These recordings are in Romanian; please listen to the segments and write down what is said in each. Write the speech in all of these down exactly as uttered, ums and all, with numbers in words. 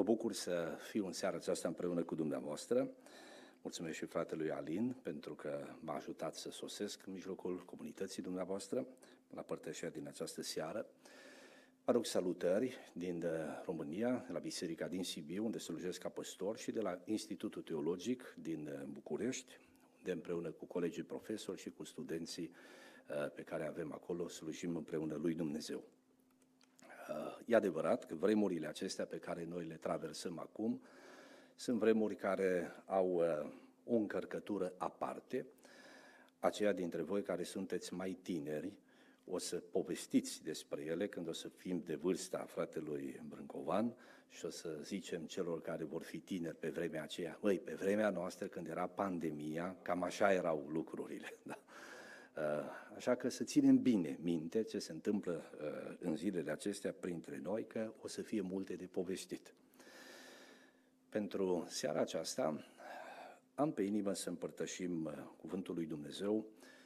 bucur să fiu în seara aceasta împreună cu dumneavoastră. Mulțumesc și fratelui Alin pentru că m-a ajutat să sosesc în mijlocul comunității dumneavoastră la părtășia din această seară. Aduc salutări din România, de la Biserica din Sibiu, unde slujesc ca păstor, și de la Institutul Teologic din București, unde împreună cu colegii profesori și cu studenții pe care avem acolo slujim împreună lui Dumnezeu. E adevărat că vremurile acestea pe care noi le traversăm acum sunt vremuri care au o încărcătură aparte. Aceia dintre voi care sunteți mai tineri o să povestiți despre ele când o să fim de vârsta fratelui Brâncovan și o să zicem celor care vor fi tineri pe vremea aceea: măi, pe vremea noastră când era pandemia, cam așa erau lucrurile. Da? Așa că să ținem bine minte ce se întâmplă în zilele acestea printre noi, că o să fie multe de povestit. Pentru seara aceasta am pe inimă să împărtășim cuvântul lui Dumnezeu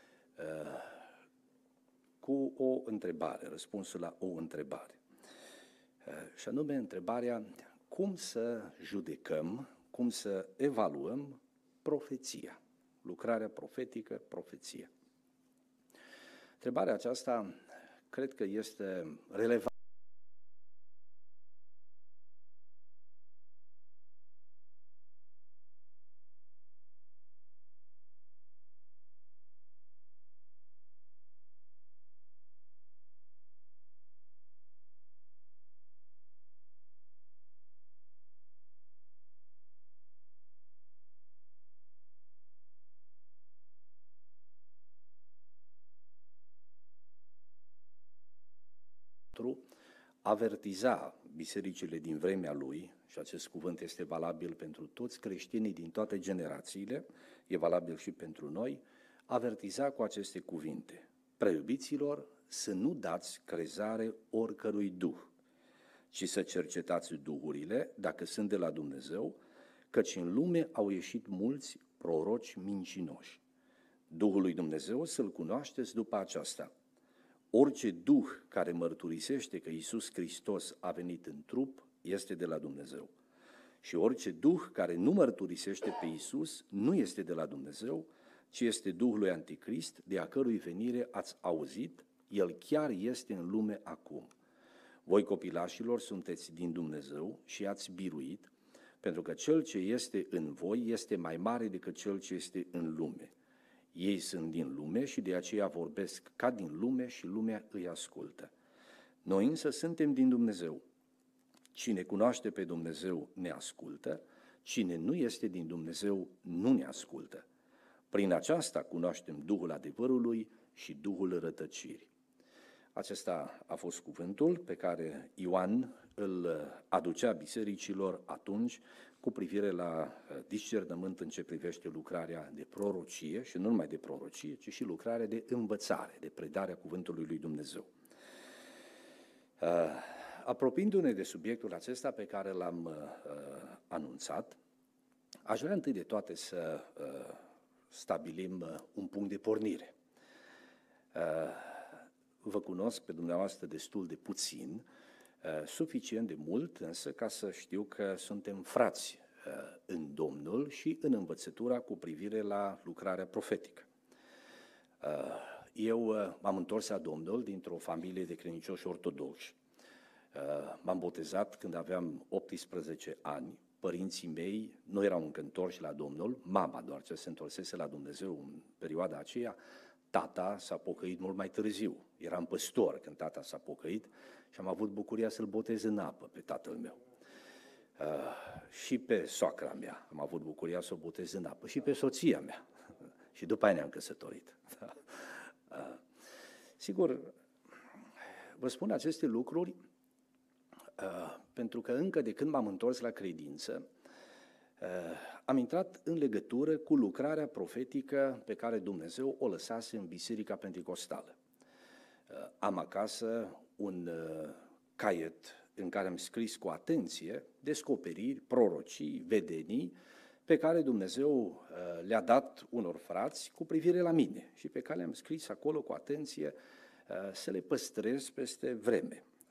cu o întrebare, răspunsul la o întrebare. Și anume întrebarea: cum să judecăm, cum să evaluăm profeția, lucrarea profetică, profeția? Întrebarea aceasta cred că este relevantă. Avertiza bisericile din vremea lui, și acest cuvânt este valabil pentru toți creștinii din toate generațiile, e valabil și pentru noi, avertiza cu aceste cuvinte: preiubiților, să nu dați crezare oricărui duh, ci să cercetați duhurile, dacă sunt de la Dumnezeu, căci în lume au ieșit mulți proroci mincinoși. Duhul lui Dumnezeu să-l cunoașteți după aceasta. Orice duh care mărturisește că Iisus Hristos a venit în trup este de la Dumnezeu. Și orice duh care nu mărturisește pe Iisus nu este de la Dumnezeu, ci este Duhul lui Anticrist, de a cărui venire ați auzit, el chiar este în lume acum. Voi, copilașilor, sunteți din Dumnezeu și ați biruit, pentru că cel ce este în voi este mai mare decât cel ce este în lume. Ei sunt din lume și de aceea vorbesc ca din lume și lumea îi ascultă. Noi însă suntem din Dumnezeu. Cine cunoaște pe Dumnezeu ne ascultă, cine nu este din Dumnezeu nu ne ascultă. Prin aceasta cunoaștem Duhul adevărului și Duhul rătăcirii. Acesta a fost cuvântul pe care Ioan îl aducea bisericilor atunci cu privire la discernământ în ce privește lucrarea de prorocie, și nu numai de prorocie, ci și lucrarea de învățare, de predarea cuvântului lui Dumnezeu. Apropiindu-ne de subiectul acesta pe care l-am anunțat, aș vrea întâi de toate să stabilim un punct de pornire. Vă cunosc pe dumneavoastră destul de puțin, suficient de mult însă ca să știu că suntem frați în Domnul și în învățătura cu privire la lucrarea profetică. Eu m-am întors la Domnul dintr-o familie de credincioși ortodoxi. M-am botezat când aveam optsprezece ani. Părinții mei nu erau încă întorși la Domnul, mama doar ce se întorsese la Dumnezeu în perioada aceea. Tata s-a pocăit mult mai târziu. Eram păstor când tata s-a pocăit și am avut bucuria să-l botez în apă pe tatăl meu. Uh, și pe soacra mea am avut bucuria să o botez în apă și pe soția mea. Și după aia ne-am căsătorit. uh, sigur, vă spun aceste lucruri uh, pentru că încă de când m-am întors la credință, Uh, am intrat în legătură cu lucrarea profetică pe care Dumnezeu o lăsase în Biserica Pentecostală. Uh, am acasă un uh, caiet în care am scris cu atenție descoperiri, prorocii, vedenii pe care Dumnezeu uh, le-a dat unor frați cu privire la mine și pe care le-am scris acolo cu atenție uh, să le păstrez peste vreme. Uh,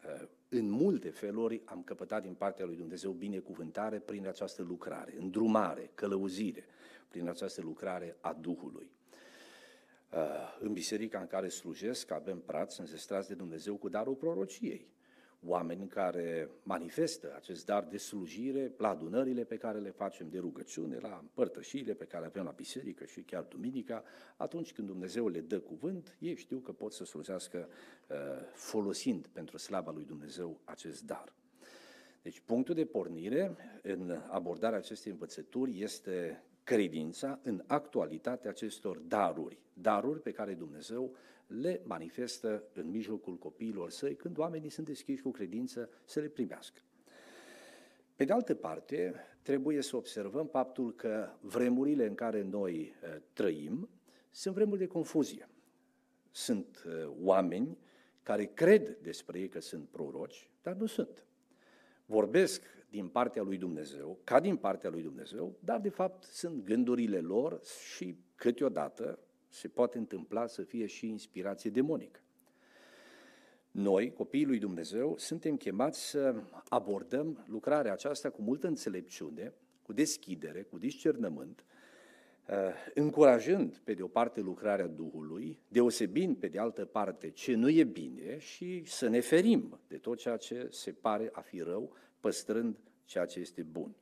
în multe feluri am căpătat din partea lui Dumnezeu binecuvântare prin această lucrare, îndrumare, călăuzire, prin această lucrare a Duhului. În biserica în care slujesc avem frați înzestrați de Dumnezeu cu darul prorociei, oameni care manifestă acest dar de slujire la adunările pe care le facem de rugăciune, la împărtășirile pe care le avem la biserică și chiar duminica. Atunci când Dumnezeu le dă cuvânt, ei știu că pot să slujească folosind pentru slava lui Dumnezeu acest dar. Deci punctul de pornire în abordarea acestei învățături este credința în actualitatea acestor daruri, daruri pe care Dumnezeu le manifestă în mijlocul copiilor săi când oamenii sunt deschiși cu credință să le primească. Pe de altă parte, trebuie să observăm faptul că vremurile în care noi trăim sunt vremuri de confuzie. Sunt oameni care cred despre ei că sunt proroci, dar nu sunt. Vorbesc din partea lui Dumnezeu, ca din partea lui Dumnezeu, dar de fapt sunt gândurile lor și câteodată se poate întâmpla să fie și inspirație demonică. Noi, copiii lui Dumnezeu, suntem chemați să abordăm lucrarea aceasta cu multă înțelepciune, cu deschidere, cu discernământ, încurajând pe de o parte lucrarea Duhului, deosebind pe de altă parte ce nu e bine și să ne ferim de tot ceea ce se pare a fi rău, păstrând ceea ce este bun.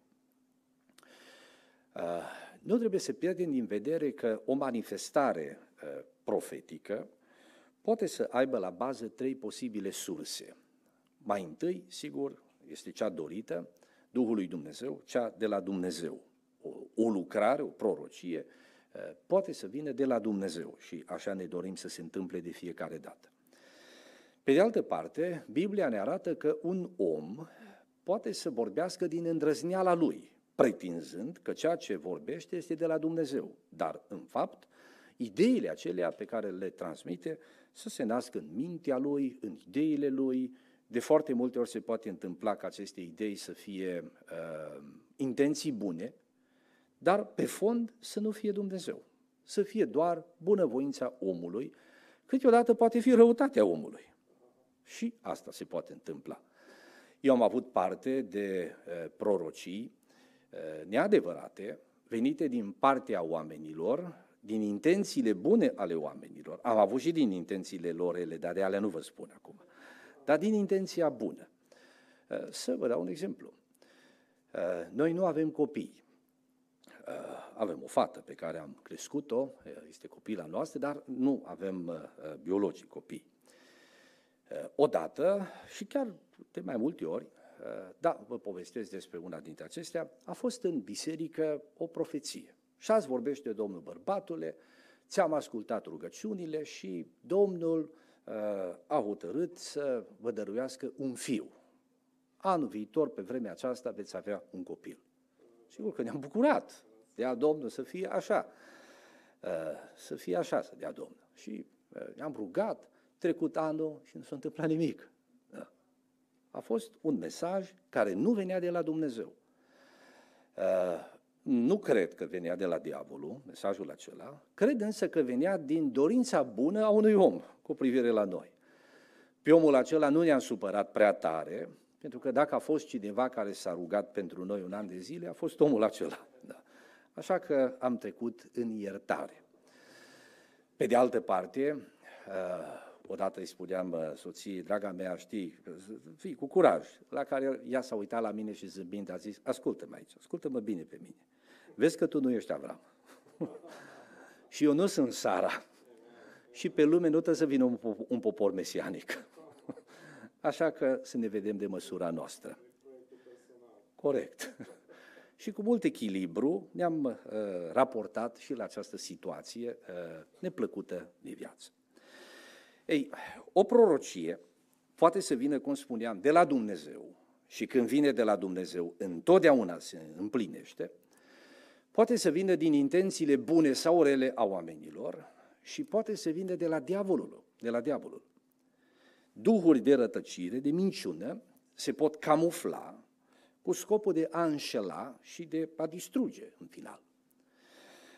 Nu trebuie să pierdem din vedere că o manifestare profetică poate să aibă la bază trei posibile surse. Mai întâi, sigur, este cea dorită, Duhul lui Dumnezeu, cea de la Dumnezeu. O, o lucrare, o prorocie, poate să vină de la Dumnezeu și așa ne dorim să se întâmple de fiecare dată. Pe de altă parte, Biblia ne arată că un om poate să vorbească din îndrăzneala lui, pretinzând că ceea ce vorbește este de la Dumnezeu, dar în fapt, ideile acelea pe care le transmite să se nască în mintea lui, în ideile lui. De foarte multe ori se poate întâmpla ca aceste idei să fie uh, intenții bune, dar pe fond să nu fie Dumnezeu, să fie doar bunăvoința omului, câteodată poate fi răutatea omului. Și asta se poate întâmpla. Eu am avut parte de uh, prorocii uh, neadevărate, venite din partea oamenilor, din intențiile bune ale oamenilor. Am avut și din intențiile lor ele, dar de alea nu vă spun acum. Dar din intenția bună. Uh, să vă dau un exemplu. Uh, noi nu avem copii. Uh, avem o fată pe care am crescut-o, este copila noastră, dar nu avem uh, biologic copii. Uh, odată, și chiar de mai multe ori, uh, da, vă povestesc despre una dintre acestea, a fost în biserică o profeție. Și azi vorbește Domnul: bărbatule, ți-am ascultat rugăciunile și Domnul uh, a hotărât să vă dăruiască un fiu. Anul viitor, pe vremea aceasta, veți avea un copil. Sigur că ne-am bucurat. Dea Domnul să fie așa, să fie așa, să dea Domnul. Și ne-am rugat, trecut anul și nu s-a întâmplat nimic. A fost un mesaj care nu venea de la Dumnezeu. Nu cred că venea de la diavolul, mesajul acela, cred însă că venea din dorința bună a unui om cu privire la noi. Pe omul acela nu ne-am supărat prea tare, pentru că dacă a fost cineva care s-a rugat pentru noi un an de zile, a fost omul acela. Da. Așa că am trecut în iertare. Pe de altă parte, odată îi spuneam soției: draga mea, știi, fii cu curaj, la care ea s-a uitat la mine și zâmbind a zis: ascultă-mă aici, ascultă-mă bine pe mine. Vezi că tu nu ești Avram. Și eu nu sunt Sara. Și pe lume nu trebuie să vină un, un popor mesianic. Așa că să ne vedem de măsura noastră. Corect. Și cu mult echilibru ne-am uh, raportat și la această situație uh, neplăcută de viață. Ei, o prorocie poate să vină, cum spuneam, de la Dumnezeu și când vine de la Dumnezeu întotdeauna se împlinește, poate să vină din intențiile bune sau rele a oamenilor și poate să vină de la diavolul, de la diavolul. Duhuri de rătăcire, de minciună, se pot camufla cu scopul de a înșela și de a distruge în final.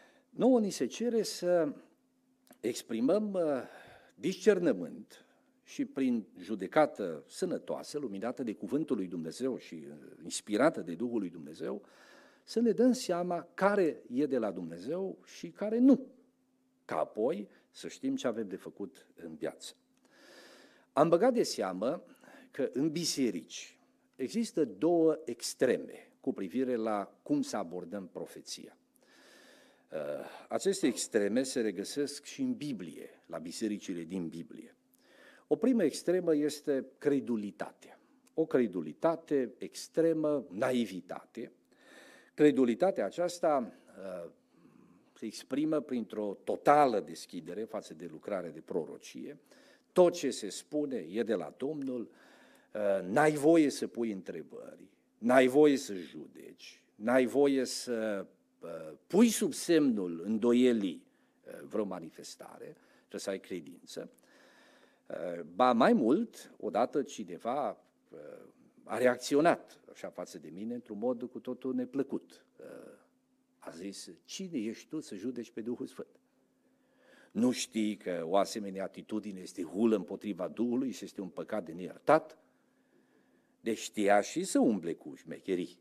Nouă ni se cere să exprimăm discernământ și prin judecată sănătoasă, luminată de cuvântul lui Dumnezeu și inspirată de Duhul lui Dumnezeu, să ne dăm seama care e de la Dumnezeu și care nu, ca apoi să știm ce avem de făcut în viață. Am băgat de seamă că în biserici există două extreme cu privire la cum să abordăm profeția. Aceste extreme se regăsesc și în Biblie, la bisericile din Biblie. O primă extremă este credulitatea. O credulitate extremă, naivitate. Credulitatea aceasta se exprimă printr-o totală deschidere față de lucrarea de prorocie. Tot ce se spune e de la Domnul, n-ai voie să pui întrebări, n-ai voie să judeci, n-ai voie să pui sub semnul îndoielii vreo manifestare, trebuie să ai credință. Ba mai mult, odată cineva a reacționat așa față de mine într-un mod cu totul neplăcut. A zis, cine ești tu să judeci pe Duhul Sfânt? Nu știi că o asemenea atitudine este hulă împotriva Duhului și este un păcat de neiertat? Deci știa și să umble cu șmecherii.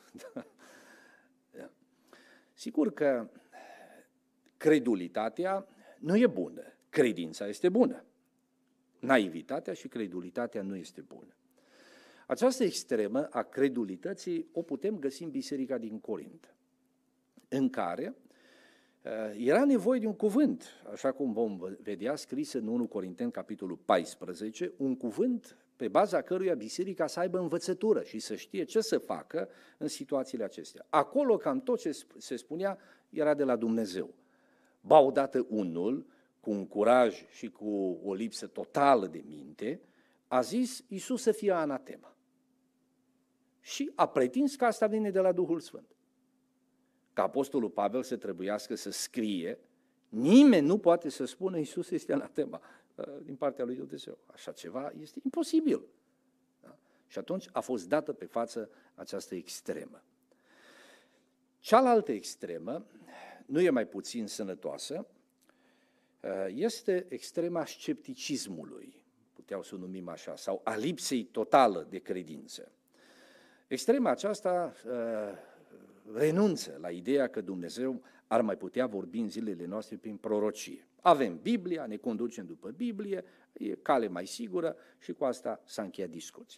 Da. Sigur că credulitatea nu e bună, credința este bună. Naivitatea și credulitatea nu este bună. Această extremă a credulității o putem găsi în biserica din Corint, în care era nevoie de un cuvânt, așa cum vom vedea scris în întâi Corinteni, capitolul paisprezece, un cuvânt pe baza căruia biserica să aibă învățătură și să știe ce să facă în situațiile acestea. Acolo cam tot ce se spunea era de la Dumnezeu. Ba odată unul, cu un curaj și cu o lipsă totală de minte, a zis Iisus să fie anatema. Și a pretins că asta vine de la Duhul Sfânt. Ca apostolul Pavel să trebuiască să scrie, nimeni nu poate să spună Iisus este anatema din partea lui Dumnezeu. Așa ceva este imposibil. Da? Și atunci a fost dată pe față această extremă. Cealaltă extremă nu e mai puțin sănătoasă, este extrema scepticismului, puteau să o numim așa, sau a lipsei totală de credință. Extrema aceasta renunță la ideea că Dumnezeu ar mai putea vorbi în zilele noastre prin prorocie. Avem Biblia, ne conducem după Biblie, e cale mai sigură și cu asta s-a încheiat discuția.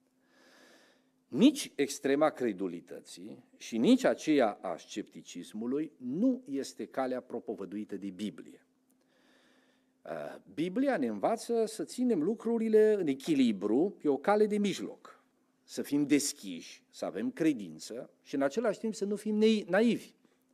Nici extrema credulității și nici aceea a scepticismului nu este calea propovăduită de Biblie. Biblia ne învață să ținem lucrurile în echilibru pe o cale de mijloc, să fim deschiși, să avem credință și în același timp să nu fim naivi.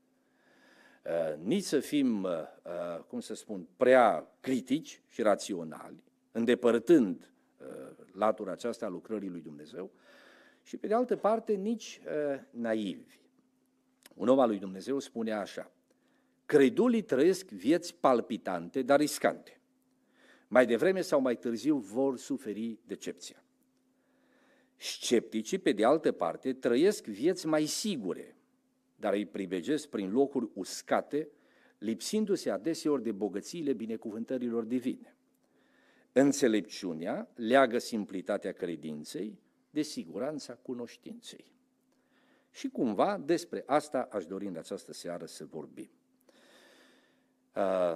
Nici să fim, cum să spun, prea critici și raționali, îndepărtând latura aceasta a lucrării lui Dumnezeu, și pe de altă parte nici naivi. Un om al lui Dumnezeu spunea așa: credulii trăiesc vieți palpitante, dar riscante. Mai devreme sau mai târziu vor suferi decepția. Scepticii, pe de altă parte, trăiesc vieți mai sigure, dar îi privegesc prin locuri uscate, lipsindu-se adeseori de bogățiile binecuvântărilor divine. Înțelepciunea leagă simplitatea credinței de siguranța cunoștinței. Și cumva despre asta aș dori în această seară să vorbim. Uh,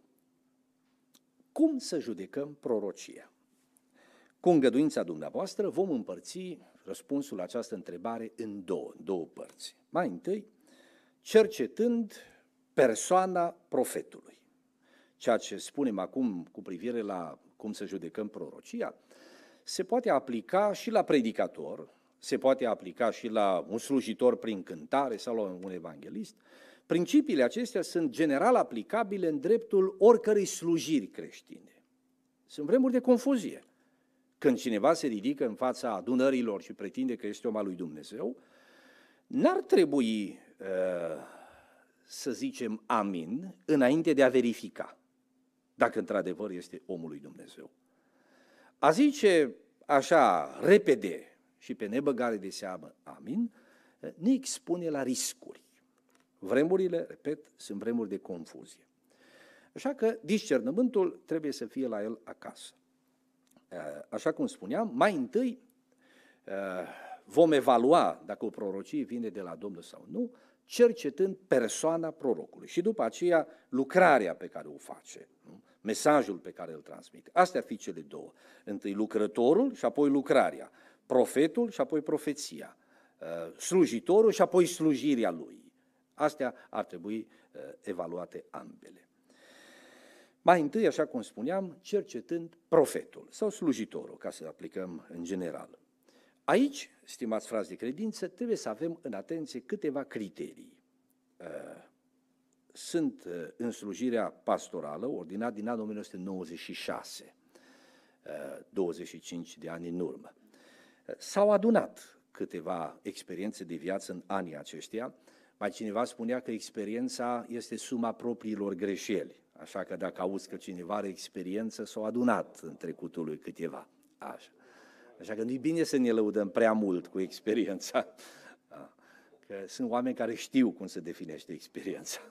cum să judecăm prorocia? Cu îngăduința dumneavoastră vom împărți răspunsul la această întrebare în două, în două părți. Mai întâi, cercetând persoana profetului. Ceea ce spunem acum cu privire la cum să judecăm prorocia, se poate aplica și la predicator, se poate aplica și la un slujitor prin cântare sau la un evanghelist. Principiile acestea sunt general aplicabile în dreptul oricărei slujiri creștine. Sunt vremuri de confuzie. Când cineva se ridică în fața adunărilor și pretinde că este om al lui Dumnezeu, n-ar trebui uh, să zicem amin înainte de a verifica dacă într-adevăr este omul lui Dumnezeu. A zice așa repede și pe nebăgare de seamă amin, ne expune la riscuri. Vremurile, repet, sunt vremuri de confuzie. Așa că discernământul trebuie să fie la el acasă. așa cum spuneam, mai întâi vom evalua dacă o prorocie vine de la Domnul sau nu, cercetând persoana prorocului și după aceea lucrarea pe care o face, nu? Mesajul pe care îl transmite. Astea ar fi cele două. Întâi lucrătorul și apoi lucrarea, profetul și apoi profeția, slujitorul și apoi slujirea lui. Astea ar trebui evaluate ambele. Mai întâi, așa cum spuneam, cercetând profetul sau slujitorul, ca să aplicăm în general. Aici, stimați frați de credință, trebuie să avem în atenție câteva criterii. Sunt în slujirea pastorală, ordinat din anul o mie nouă sute nouăzeci și șase, douăzeci și cinci de ani în urmă. S-au adunat câteva experiențe de viață în anii aceștia. Mai cineva spunea că experiența este suma propriilor greșeli, așa că dacă auzi că cineva are experiență, s-au adunat în trecutul lui câteva. Așa. Așa că nu-i bine să ne lăudăm prea mult cu experiența, că sunt oameni care știu cum se definește experiența.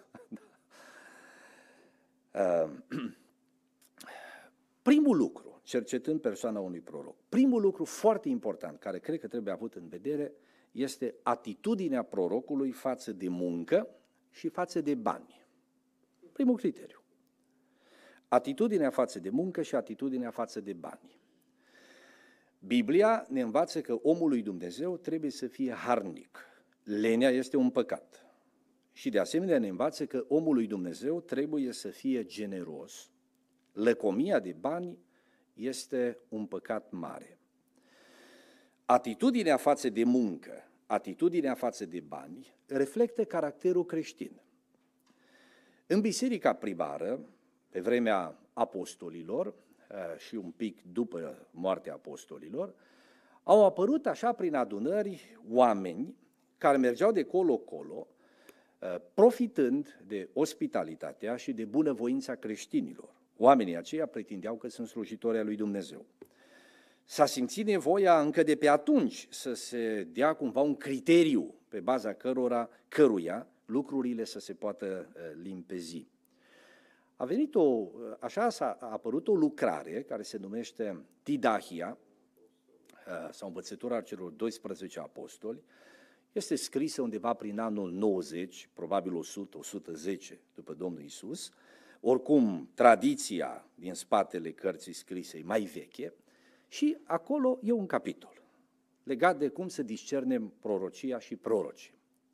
Primul lucru, cercetând persoana unui proroc, primul lucru foarte important, care cred că trebuie avut în vedere, este atitudinea prorocului față de muncă și față de bani. Primul criteriu. Atitudinea față de muncă și atitudinea față de bani. Biblia ne învață că omul lui Dumnezeu trebuie să fie harnic. Lenea este un păcat. Și de asemenea ne învață că omul lui Dumnezeu trebuie să fie generos. Lăcomia de bani este un păcat mare. Atitudinea față de muncă, atitudinea față de bani, reflectă caracterul creștin. În biserica primară, pe vremea apostolilor și un pic după moartea apostolilor, au apărut așa prin adunări oameni care mergeau de colo-colo, profitând de ospitalitatea și de bunăvoința creștinilor. Oamenii aceia pretindeau că sunt slujitori ai lui Dumnezeu. S-a simțit nevoia încă de pe atunci să se dea cumva un criteriu pe baza cărora, căruia lucrurile să se poată limpezi. A venit o, așa s-a a apărut o lucrare care se numește Tidahia, sau învățătura celor doisprezece apostoli. Este scrisă undeva prin anul nouăzeci, probabil o sută - o sută zece după Domnul Iisus. Oricum, tradiția din spatele cărții scrise e mai veche și acolo e un capitol legat de cum să discernem prorocia și prorocii.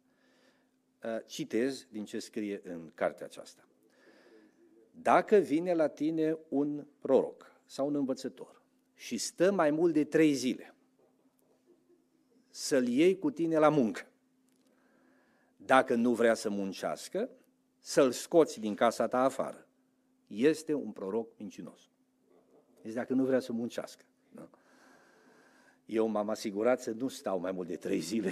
Citez din ce scrie în cartea aceasta. Dacă vine la tine un proroc sau un învățător și stă mai mult de trei zile, să-l iei cu tine la muncă. Dacă nu vrea să muncească, să-l scoți din casa ta afară. Este un proroc mincinos. Deci dacă nu vrea să muncească. Nu? Eu m-am asigurat să nu stau mai mult de trei zile.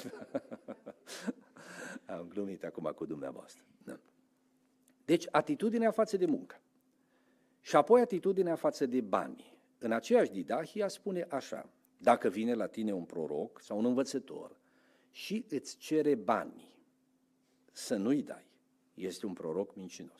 Am glumit acum cu dumneavoastră. Nu? Deci atitudinea față de muncă. Și apoi atitudinea față de bani. În aceeași Didahia spune așa: dacă vine la tine un proroc sau un învățător și îți cere bani, să nu-i dai. Este un proroc mincinos.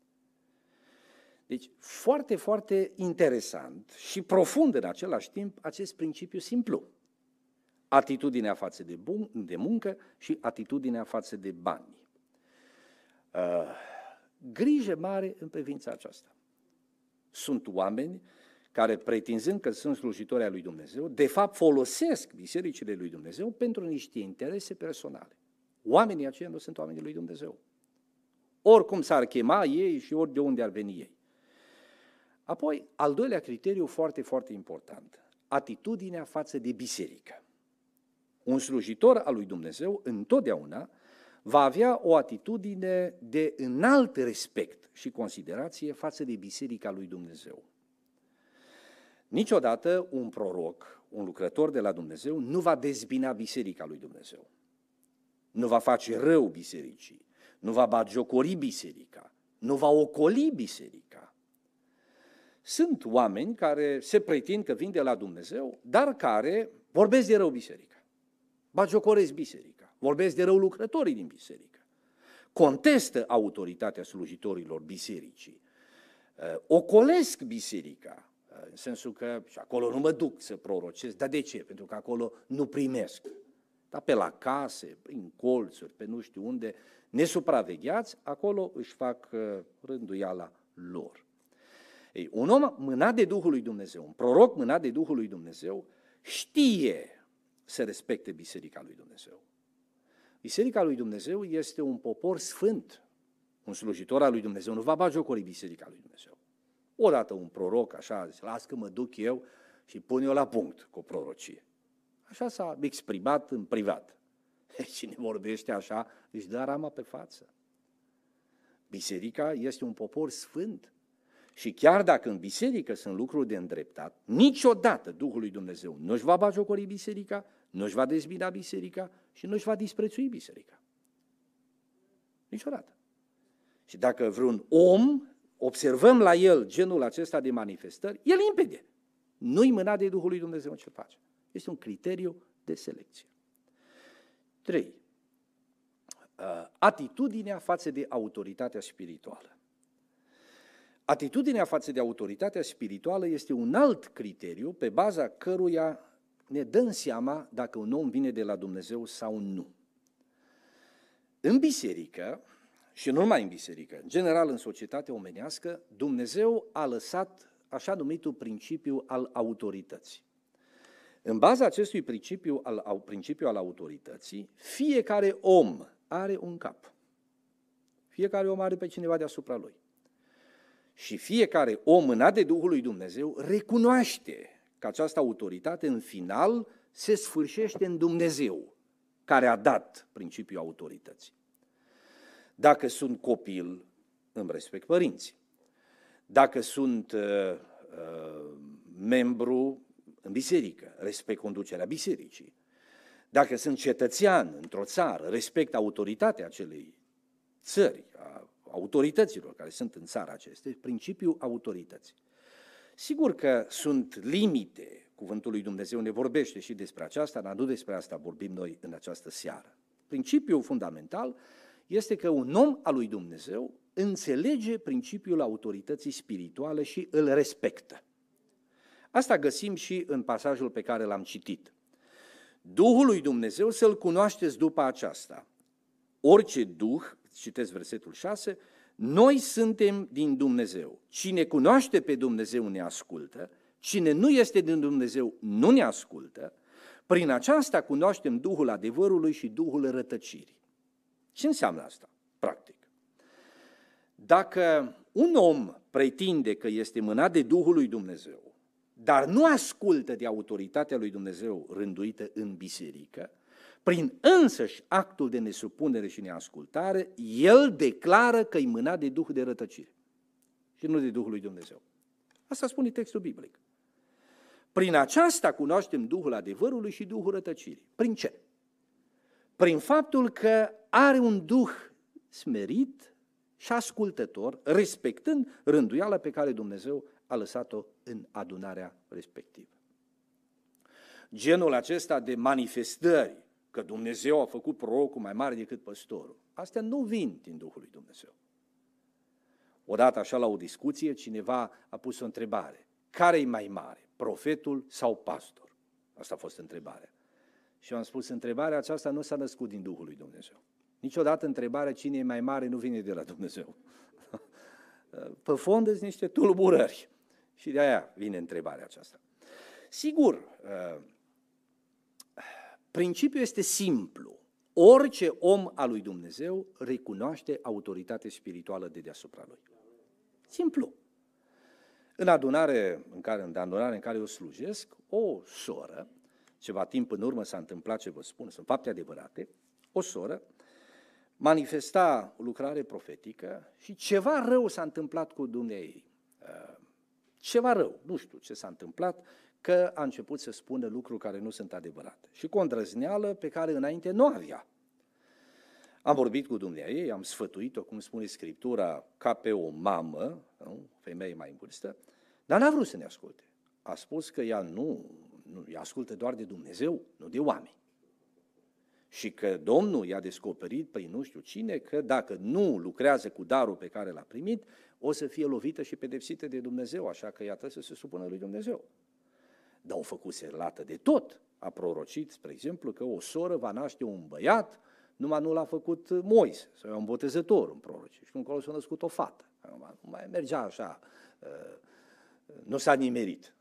Deci, foarte, foarte interesant și profund în același timp acest principiu simplu. Atitudinea față de, bun, de muncă și atitudinea față de bani. Uh, grijă mare în privința aceasta. Sunt oameni care, pretinzând că sunt slujitori ai lui Dumnezeu, de fapt folosesc bisericile lui Dumnezeu pentru niște interese personale. Oamenii aceia nu sunt oamenii lui Dumnezeu. Oricum s-ar chema ei și ori de unde ar veni ei. Apoi, al doilea criteriu foarte, foarte important, atitudinea față de biserică. Un slujitor al lui Dumnezeu întotdeauna va avea o atitudine de înalt respect și considerație față de biserica lui Dumnezeu. Niciodată un proroc, un lucrător de la Dumnezeu, nu va dezbina biserica lui Dumnezeu. Nu va face rău bisericii, nu va batjocori biserica, nu va ocoli biserica. Sunt oameni care se pretind că vin de la Dumnezeu, dar care vorbesc de rău biserica, batjocoresc biserica, vorbesc de rău lucrătorii din biserică, contestă autoritatea slujitorilor bisericii, ocolesc biserica, În sensul că și acolo nu mă duc să prorocesc. Dar de ce? Pentru că acolo nu primesc. Dar pe la case, prin colțuri, pe nu știu unde, nesupravegheați, acolo își fac rânduiala lor. Ei, un om mânat de Duhul lui Dumnezeu, un proroc mânat de Duhul lui Dumnezeu, știe să respecte Biserica lui Dumnezeu. Biserica lui Dumnezeu este un popor sfânt. Un slujitor al lui Dumnezeu nu va bagiocori Biserica lui Dumnezeu. Odată un proroc așa zice, las că mă duc eu și pun eu la punct cu o prorocie. Așa s-a exprimat în privat. Cine vorbește așa își dă rama pe față. Biserica este un popor sfânt. Și chiar dacă în biserică sunt lucruri de îndreptat, niciodată Duhul lui Dumnezeu nu își va bagiocori biserica, nu își va dezbina biserica și nu își va disprețui biserica. Niciodată. Și dacă vreun om, observăm la el genul acesta de manifestări, e limpede. Nu-i mâna de Duhul lui Dumnezeu ce face. Este un criteriu de selecție. trei. Atitudinea față de autoritatea spirituală. Atitudinea față de autoritatea spirituală este un alt criteriu pe baza căruia ne dăm seama dacă un om vine de la Dumnezeu sau nu. În biserică, și nu numai în biserică, în general în societatea omenească, Dumnezeu a lăsat așa numitul principiu al autorității. În baza acestui principiu al, principiu al autorității, fiecare om are un cap. Fiecare om are pe cineva deasupra lui. Și fiecare om mânat de Duhul lui Dumnezeu recunoaște că această autoritate în final se sfârșește în Dumnezeu, care a dat principiul autorității. Dacă sunt copil, îmi respect părinții. Dacă sunt uh, uh, membru în biserică, respect conducerea bisericii. Dacă sunt cetățean într-o țară, respect autoritatea acelei țări, a autorităților care sunt în țara aceasta, principiul autorității. Sigur că sunt limite, cuvântul lui Dumnezeu ne vorbește și despre aceasta, dar nu despre asta vorbim noi în această seară. Principiul fundamental este că un om al lui Dumnezeu înțelege principiul autorității spirituale și îl respectă. Asta găsim și în pasajul pe care l-am citit. Duhul lui Dumnezeu să-L cunoașteți după aceasta. Orice duh, citesc versetul șase, noi suntem din Dumnezeu. Cine cunoaște pe Dumnezeu ne ascultă, cine nu este din Dumnezeu nu ne ascultă, prin aceasta cunoaștem Duhul adevărului și Duhul rătăcirii. Ce înseamnă asta, practic? Dacă un om pretinde că este mânat de Duhul lui Dumnezeu, dar nu ascultă de autoritatea lui Dumnezeu rânduită în biserică, prin însăși actul de nesupunere și neascultare, el declară că e mânat de Duhul de rătăcire și nu de Duhul lui Dumnezeu. Asta spune textul biblic. Prin aceasta cunoaștem Duhul adevărului și Duhul rătăcirii. Prin ce? Prin faptul că are un Duh smerit și ascultător, respectând rânduiala pe care Dumnezeu a lăsat-o în adunarea respectivă. Genul acesta de manifestări, că Dumnezeu a făcut prorocul mai mare decât păstorul, astea nu vin din Duhul lui Dumnezeu. Odată, așa, la o discuție, cineva a pus o întrebare. Care e mai mare, profetul sau pastor? Asta a fost întrebarea. Și eu am spus, întrebarea aceasta nu s-a născut din Duhul lui Dumnezeu. Niciodată întrebarea cine e mai mare nu vine de la Dumnezeu. Pe fond sunt niște tulburări și de aia vine întrebarea aceasta. Sigur, principiul este simplu. Orice om al lui Dumnezeu recunoaște autoritatea spirituală de deasupra lui. Simplu. În adunare în care, în adunare în care eu slujesc, o soră, ceva timp în urmă s-a întâmplat ce vă spun, sunt fapte adevărate, o soră manifesta o lucrare profetică și ceva rău s-a întâmplat cu dumneei. Ceva rău, nu știu ce s-a întâmplat, că a început să spună lucruri care nu sunt adevărate. Și cu o îndrăzneală pe care înainte nu avea. Am vorbit cu dumneaei, am sfătuit-o, cum spune Scriptura, ca pe o mamă, nu? Femeie mai în vârstă, dar n-a vrut să ne asculte. A spus că ea nu, nu ea ascultă doar de Dumnezeu, nu de oameni. și că Domnul i-a descoperit prin nu știu cine că dacă nu lucrează cu darul pe care l-a primit, o să fie lovită și pedepsită de Dumnezeu, așa că ea trebuie să se supună lui Dumnezeu. Dar au făcut lată de tot. A prorocit, spre exemplu, că o soră va naște un băiat, numai nu l-a făcut Moise, sau un botezător, un proroc. Și încolo s-a născut o fată. Nu mai mergea așa, nu s-a nimerit.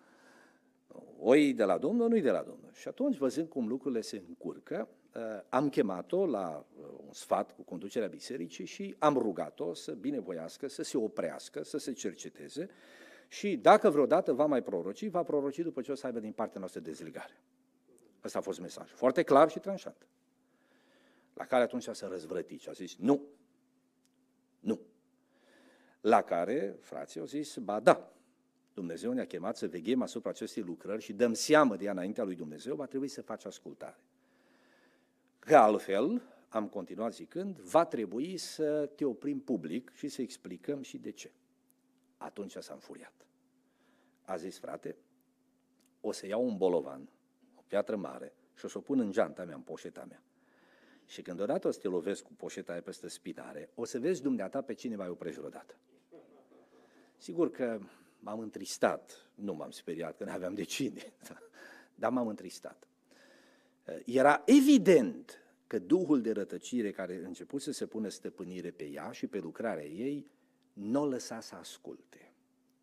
Oi de la Domnul, nu-i de la Domnul. Și atunci, văzând cum lucrurile se încurcă, am chemat-o la un sfat cu conducerea bisericii și am rugat-o să binevoiască, să se oprească, să se cerceteze și dacă vreodată va mai proroci, va proroci după ce o să aibă din partea noastră dezlegare. Ăsta a fost mesajul, foarte clar și tranșant. La care atunci s-a răzvrătit și a zis, nu, nu. La care frații au zis, ba da, Dumnezeu ne-a chemat să veghem asupra acestei lucrări și dăm seamă de ea înaintea lui Dumnezeu, va trebui să faci ascultare. Că altfel, am continuat zicând, va trebui să te oprim public și să explicăm și de ce. Atunci s-a înfuriat. A zis, frate, o să iau un bolovan, o piatră mare și o să o pun în geanta mea, în poșeta mea. Și când odată o să te lovesc cu poșeta aia peste spinare, o să vezi dumneata pe cine mai oprești vreodată. Sigur că m-am întristat, nu m-am speriat că n-aveam de cine, dar m-am întristat. Era evident că duhul de rătăcire care a început să se pună stăpânire pe ea și pe lucrarea ei, nu o lăsa să asculte.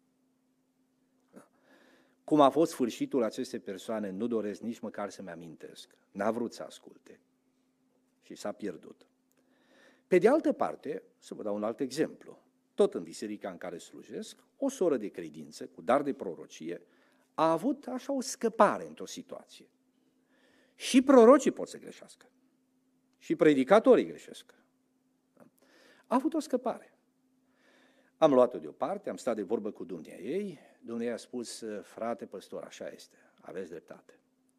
Cum a fost sfârșitul acestei persoane, nu doresc nici măcar să-mi amintesc. N-a vrut să asculte și s-a pierdut. Pe de altă parte, să vă dau un alt exemplu, tot în biserica în care slujesc, o soră de credință cu dar de prorocie a avut așa o scăpare într-o situație. Și prorocii pot să greșească, și predicatorii greșesc. A avut o scăpare. Am luat-o deoparte, am stat de vorbă cu dumnea ei, dumnea ei a spus, frate păstor, așa este, aveți dreptate.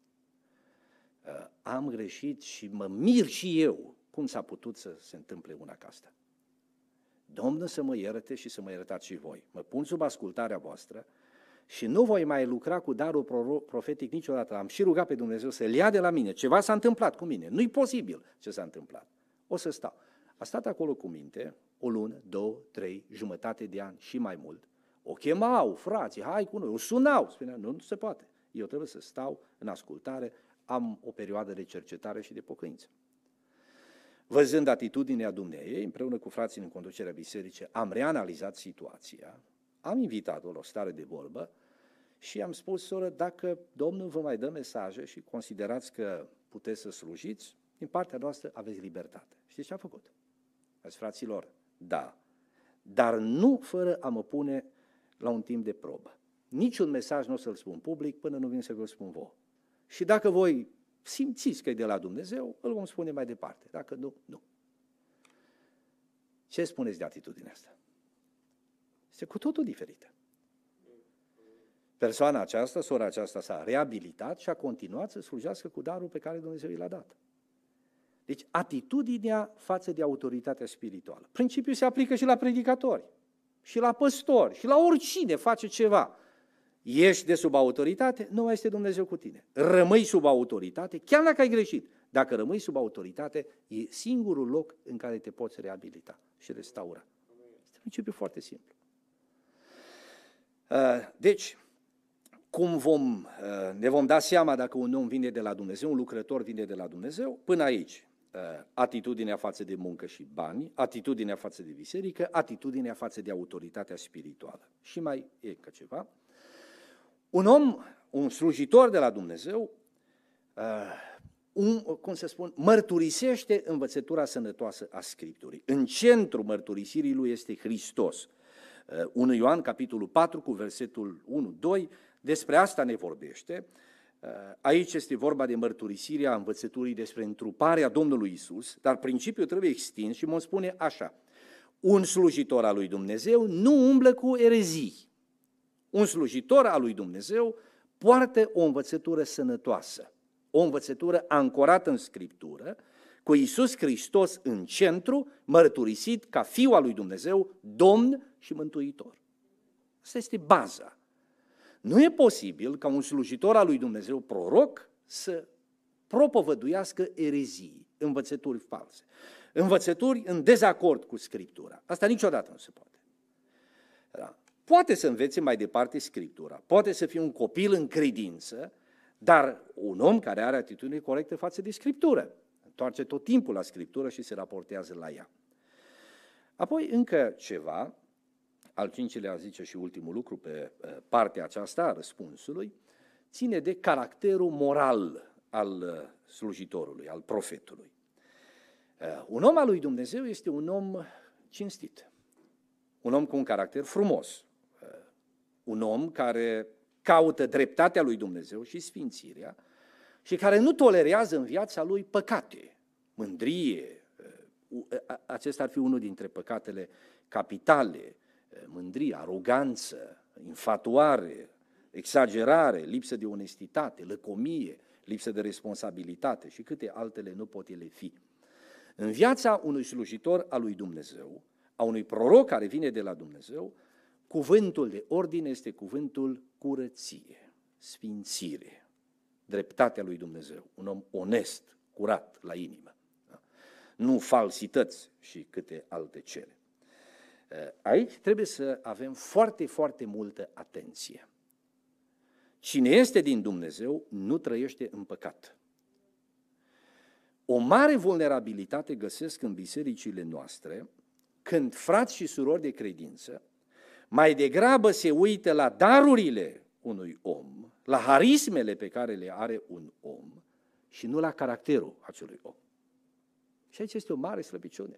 Am greșit și mă mir și eu cum s-a putut să se întâmple una ca asta. Domnul să mă ierte și să mă iertați și voi. Mă pun sub ascultarea voastră și nu voi mai lucra cu darul profetic niciodată. Am și rugat pe Dumnezeu să-l ia de la mine. Ceva s-a întâmplat cu mine. Nu-i posibil ce s-a întâmplat. O să stau. A stat acolo cu minte o lună, două, trei, jumătate de ani și mai mult. O chemau, frații, hai cu noi, o sunau. Spunea, nu, nu se poate. Eu trebuie să stau în ascultare, am o perioadă de cercetare și de pocăință. Văzând atitudinea dumneaei, împreună cu frații în conducerea bisericii, am reanalizat situația, am invitat-o la o stare de vorbă și am spus, soră, dacă Domnul vă mai dă mesaje și considerați că puteți să slujiți, din partea noastră aveți libertate. Știți ce a făcut? A zis, fraților, da, dar nu fără a mă pune la un timp de probă. Niciun mesaj nu o să-l spun public până nu vin să vă spun vouă. Și dacă voi simțiți că e de la Dumnezeu, îl vom spune mai departe. Dacă nu, nu. Ce spuneți de atitudinea asta? Este cu totul diferită. Persoana aceasta, sora aceasta s-a reabilitat și a continuat să slujească cu darul pe care Dumnezeu i l-a dat. Deci atitudinea față de autoritatea spirituală. Principiul se aplică și la predicatori, și la păstori, și la oricine face ceva. Ești de sub autoritate, nu mai este Dumnezeu cu tine. Rămâi sub autoritate, chiar dacă ai greșit. Dacă rămâi sub autoritate, e singurul loc în care te poți reabilita și restaura. Este un principiu foarte simplu. Deci, cum vom, ne vom da seama dacă un om vine de la Dumnezeu, un lucrător vine de la Dumnezeu, până aici, atitudinea față de muncă și bani, atitudinea față de biserică, atitudinea față de autoritatea spirituală. Și mai e că ceva. Un om, un slujitor de la Dumnezeu, un, cum să spun, mărturisește învățătura sănătoasă a Scripturii. În centru mărturisirii lui este Hristos. unu Ioan, capitolul patru, cu versetul unu doi, despre asta ne vorbește. Aici este vorba de mărturisirea învățăturii despre întruparea Domnului Isus, dar principiul trebuie extins și mă spune așa: un slujitor al lui Dumnezeu nu umblă cu erezii. Un slujitor al lui Dumnezeu poartă o învățătură sănătoasă, o învățătură ancorată în Scriptură, cu Iisus Hristos în centru, mărturisit ca Fiul al lui Dumnezeu, Domn și Mântuitor. Asta este baza. Nu e posibil ca un slujitor al lui Dumnezeu, proroc, să propovăduiască erezii, învățături false, învățături în dezacord cu Scriptura. Asta niciodată nu se poate. Da. Poate să învețe mai departe Scriptura, poate să fie un copil în credință, dar un om care are atitudine corectă față de Scriptură, întoarce tot timpul la Scriptură și se raportează la ea. Apoi încă ceva, al cincilea zice și ultimul lucru pe partea aceasta a răspunsului, ține de caracterul moral al slujitorului, al profetului. Un om al lui Dumnezeu este un om cinstit, un om cu un caracter frumos, un om care caută dreptatea lui Dumnezeu și sfințirea și care nu tolerează în viața lui păcate, mândrie. Acesta ar fi unul dintre păcatele capitale, mândrie, aroganță, infatuare, exagerare, lipsă de onestitate, lăcomie, lipsă de responsabilitate și câte altele nu pot ele fi. În viața unui slujitor al lui Dumnezeu, a unui proroc care vine de la Dumnezeu, cuvântul de ordine este cuvântul curăție, sfințire, dreptatea lui Dumnezeu, un om onest, curat la inimă, da? Nu falsități și câte alte cele. Aici trebuie să avem foarte, foarte multă atenție. Cine este din Dumnezeu nu trăiește în păcat. O mare vulnerabilitate găsesc în bisericile noastre când frați și surori de credință mai degrabă se uită la darurile unui om, la harismele pe care le are un om și nu la caracterul acelui om. Și aici este o mare slăbiciune.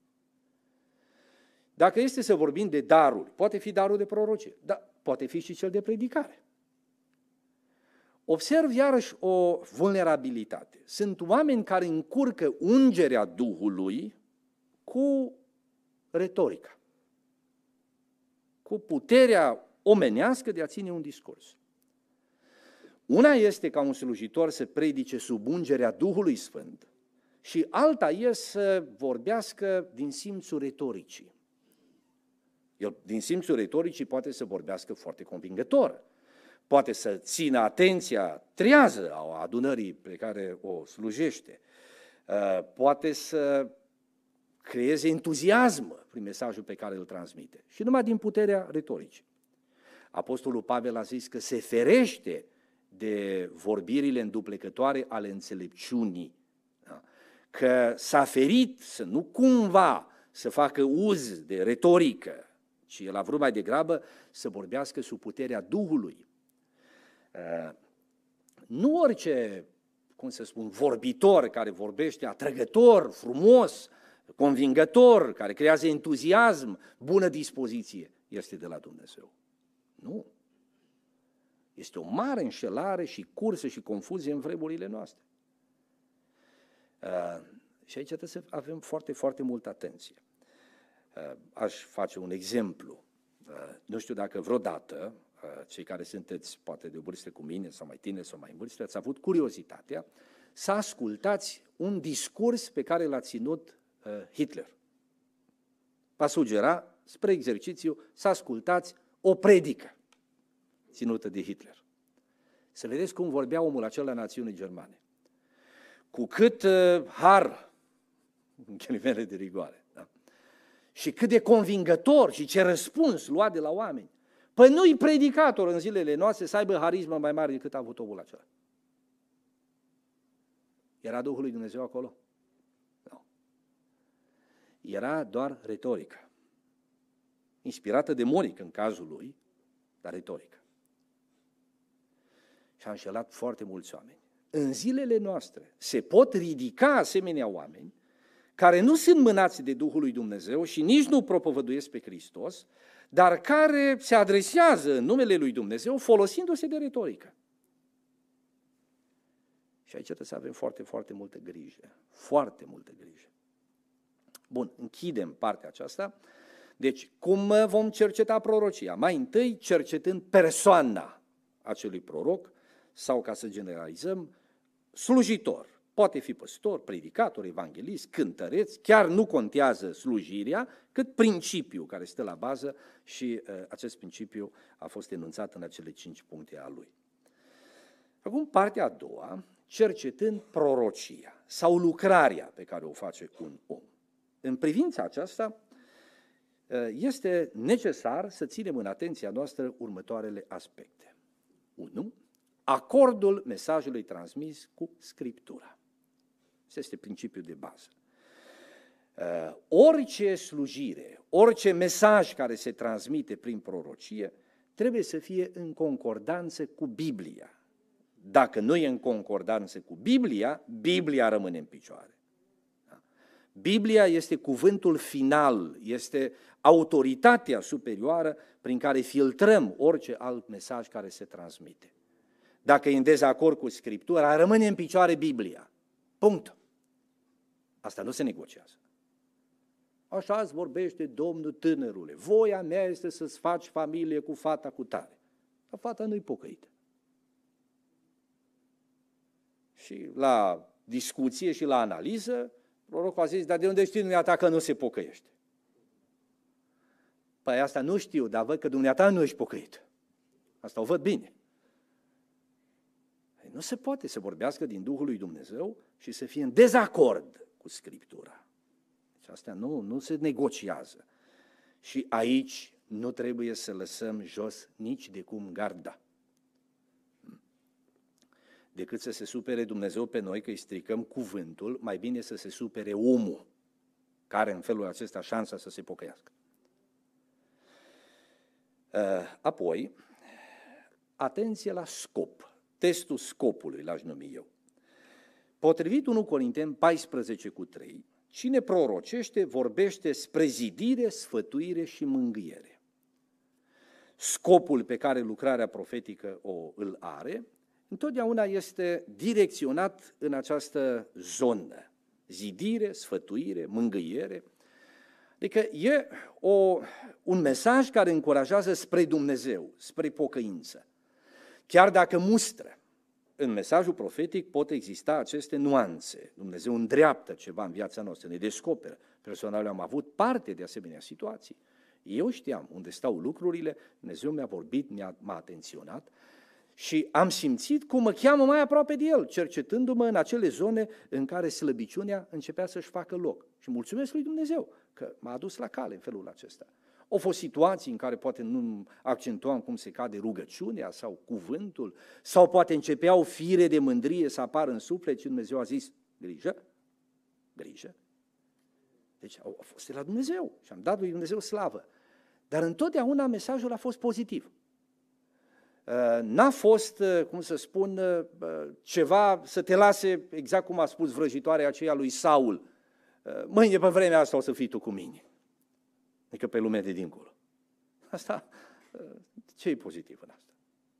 Dacă este să vorbim de daruri, poate fi darul de prorocie, dar poate fi și cel de predicare. Observ iarăși o vulnerabilitate. Sunt oameni care încurcă ungerea Duhului cu retorica, cu puterea omenească de a ține un discurs. Una este ca un slujitor să predice sub ungerea Duhului Sfânt și alta este să vorbească din simțul retoricii. El, din simțul retoricii, poate să vorbească foarte convingător, poate să țină atenția trează a adunării pe care o slujește, poate să creeze entuziasm prin mesajul pe care îl transmite și numai din puterea retoricii. Apostolul Pavel a zis că se ferește de vorbirile înduplecătoare ale înțelepciunii, da? Că s-a ferit să nu cumva să facă uz de retorică, ci el a vrut mai degrabă să vorbească sub puterea Duhului. Nu orice, cum să spun, vorbitor care vorbește atrăgător, frumos, convingător, care creează entuziasm, bună dispoziție, este de la Dumnezeu. Nu. Este o mare înșelare și cursă și confuzie în vremurile noastre. Uh, și aici trebuie să avem foarte, foarte multă atenție. Uh, aș face un exemplu. Uh, nu știu dacă vreodată, uh, cei care sunteți poate de o vârstă cu mine, sau mai tineri, sau mai în vârstă, ați avut curiozitatea să ascultați un discurs pe care l-a ținut uh, Hitler. Va sugera, spre exercițiu, să ascultați o predică ținută de Hitler. Să vedeți cum vorbea omul acela națiunii germane. Cu cât uh, har, în ghilimele de rigoare, da? Și cât de convingător și ce răspuns lua de la oameni. Păi nu-i predicator în zilele noastre să aibă harismă mai mare decât a avut omul acela. Era Duhul lui Dumnezeu acolo? Nu. Era doar retorică. Inspirată demonic în cazul lui, dar retorică. Și a înșelat foarte mulți oameni. În zilele noastre se pot ridica asemenea oameni care nu sunt mânați de Duhul lui Dumnezeu și nici nu propovăduiesc pe Hristos, dar care se adresează în numele lui Dumnezeu folosindu-se de retorică. Și aici trebuie să avem foarte, foarte multă grijă. Foarte multă grijă. Bun, închidem partea aceasta. Deci, cum vom cerceta prorocia? Mai întâi, cercetând persoana acelui proroc, sau, ca să generalizăm, slujitor. Poate fi păstor, predicator, evanghelist, cântăreț, chiar nu contează slujirea, cât principiul care stă la bază și uh, acest principiu a fost enunțat în acele cinci puncte a lui. Acum, partea a doua, cercetând prorocia sau lucrarea pe care o face un om. În privința aceasta, este necesar să ținem în atenția noastră următoarele aspecte. unu. Acordul mesajului transmis cu Scriptura. Acesta este principiul de bază. Orice slujire, orice mesaj care se transmite prin prorocie, trebuie să fie în concordanță cu Biblia. Dacă nu e în concordanță cu Biblia, Biblia rămâne în picioare. Biblia este cuvântul final, este autoritatea superioară prin care filtrăm orice alt mesaj care se transmite. Dacă e în dezacord cu Scriptura, rămâne în picioare Biblia. Punct. Asta nu se negociază. Așa îți vorbește Domnul tânărule. Voia mea este să-ți faci familie cu fata cu tare. Dar fata nu-i pocăită. Și la discuție și la analiză, prorocul a zis, dar de unde știi dumneata că nu se pocăiește? Păi asta nu știu, dar văd că dumneata nu ești pocăit. Asta o văd bine. Nu se poate să vorbească din Duhul lui Dumnezeu și să fie în dezacord cu Scriptura. Deci astea nu, nu se negociază. Și aici nu trebuie să lăsăm jos nici de cum garda. Decât să se supere Dumnezeu pe noi că îi stricăm cuvântul, mai bine să se supere omul, care în felul acesta șansa să se pocăiască. Apoi, atenție la scop. Testul scopului l-aș numi eu. Potrivit unu Corinteni paisprezece cu trei, cine prorocește vorbește spre zidire, sfătuire și mângâiere. Scopul pe care lucrarea profetică o îl are, întotdeauna este direcționat în această zonă. Zidire, sfătuire, mângâiere. Adică e o, un mesaj care încurajează spre Dumnezeu, spre pocăință. Chiar dacă mustră, în mesajul profetic pot exista aceste nuanțe. Dumnezeu îndreaptă ceva în viața noastră, ne descoperă. Personal am avut parte de asemenea situații. Eu știam unde stau lucrurile, Dumnezeu mi-a vorbit, mi-a, m-a atenționat și am simțit cum mă cheamă mai aproape de El, cercetându-mă în acele zone în care slăbiciunea începea să-și facă loc. Și mulțumesc lui Dumnezeu că m-a adus la cale în felul acesta. Au fost situații în care poate nu accentuam cum se cade rugăciunea sau cuvântul, sau poate începeau fire de mândrie să apară în suflet și Dumnezeu a zis, grijă, grijă. Deci au fost de la Dumnezeu și am dat lui Dumnezeu slavă. Dar întotdeauna mesajul a fost pozitiv. N-a fost, cum să spun, ceva să te lase, exact cum a spus vrăjitoarea aceea lui Saul, mâine pe vremea asta o să fii tu cu mine. Adică pe lumea de dincolo. Asta, ce e pozitiv în asta?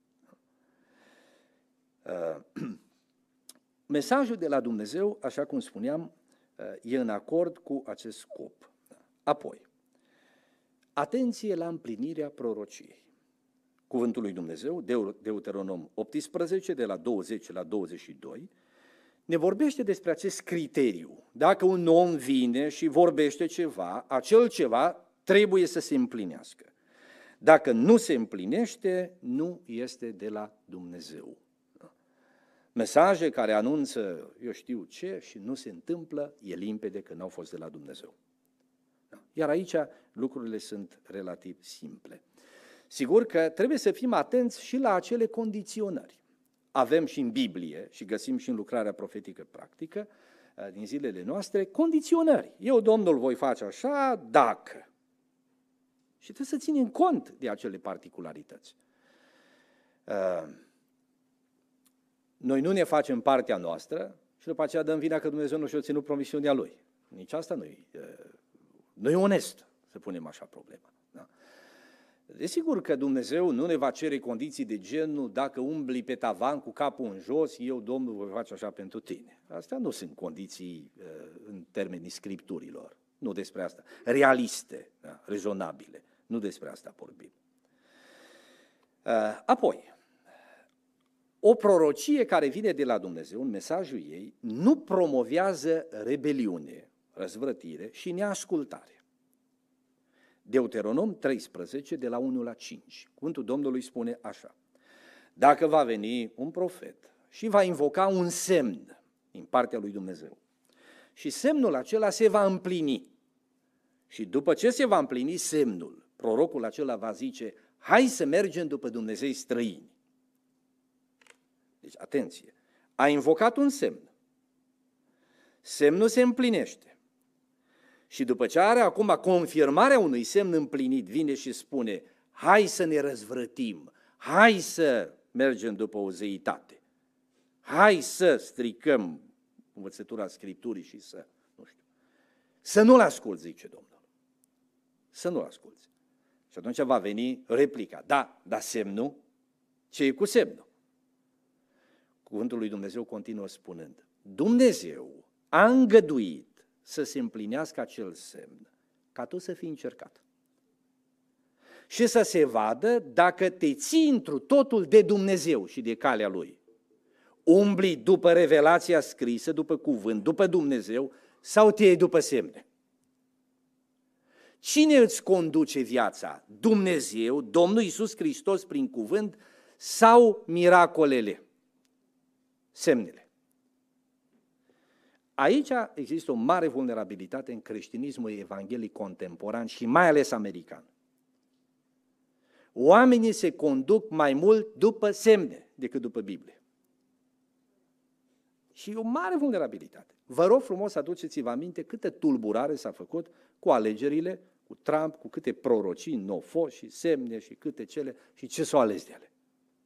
Mesajul de la Dumnezeu, așa cum spuneam, e în acord cu acest scop. Apoi, atenție la împlinirea prorociei. Cuvântul lui Dumnezeu, Deuteronom optsprezece, de la douăzeci la douăzeci și doi, ne vorbește despre acest criteriu. Dacă un om vine și vorbește ceva, acel ceva trebuie să se împlinească. Dacă nu se împlinește, nu este de la Dumnezeu. Mesaje care anunță, eu știu ce, și nu se întâmplă, e limpede că n-au fost de la Dumnezeu. Iar aici lucrurile sunt relativ simple. Sigur că trebuie să fim atenți și la acele condiționări. Avem și în Biblie, și găsim și în lucrarea profetică practică, din zilele noastre, condiționări. Eu, Domnul, voi face așa dacă. Și trebuie să ținem cont de acele particularități. Noi nu ne facem partea noastră și după aceea dăm vina că Dumnezeu nu și-a ținut promisiunea Lui. Nici asta nu e, nu e onest, să punem așa problema. Da? Desigur că Dumnezeu nu ne va cere condiții de genul, dacă umbli pe tavan cu capul în jos, eu, Domnul, voi face așa pentru tine. Astea nu sunt condiții în termenii Scripturilor, nu despre asta. Realiste, da? Rezonabile, nu despre asta vorbim. Apoi, o prorocie care vine de la Dumnezeu, în mesajul ei, nu promovează rebeliune, răzvrătire și neascultare. Deuteronom treisprezece, de la unu la cinci. Cuvântul Domnului spune așa: dacă va veni un profet și va invoca un semn din partea lui Dumnezeu. Și semnul acela se va împlini. Și după ce se va împlini semnul, prorocul acela va zice, hai să mergem după Dumnezei străini. Deci, atenție, a invocat un semn. Semnul se împlinește. Și după ce are acum confirmarea unui semn împlinit, vine și spune, hai să ne răzvrătim, hai să mergem după o zeitate, hai să stricăm învățătura Scripturii și să, nu știu, să nu-l asculți, zice Domnul, să nu-l asculți. Și atunci va veni replica, da, dar semnul, ce e cu semnul? Cuvântul lui Dumnezeu continuă spunând, Dumnezeu a îngăduit să se împlinească acel semn, ca tu să fii încercat. Și să se vadă dacă te ții întru totul de Dumnezeu și de calea Lui. Umbli după revelația scrisă, după cuvânt, după Dumnezeu, sau te iei după semne? Cine îți conduce viața? Dumnezeu, Domnul Iisus Hristos prin cuvânt sau miracolele, semnele? Aici există o mare vulnerabilitate în creștinismul evanghelic contemporan și mai ales american. Oamenii se conduc mai mult după semne decât după Biblie. Și e o mare vulnerabilitate. Vă rog frumos să aduceți-vă aminte câtă tulburare s-a făcut cu alegerile, cu Trump, cu câte prorocii n-au fost și semne și câte cele și ce s-au ales de ele.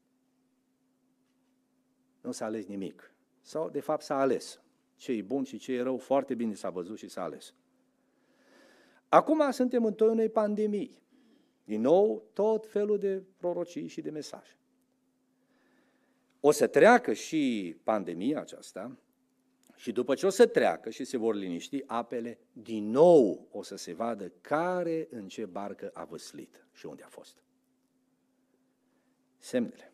Nu s-a ales nimic. Sau, de fapt, s-a ales. Ce e bun și ce e rău, foarte bine s-a văzut și s-a ales. Acum suntem în toiul unei pandemii. Din nou, tot felul de prorocii și de mesaje. O să treacă și pandemia aceasta și după ce o să treacă și se vor liniști apele, din nou o să se vadă care în ce barcă a văslit și unde a fost. Semnele.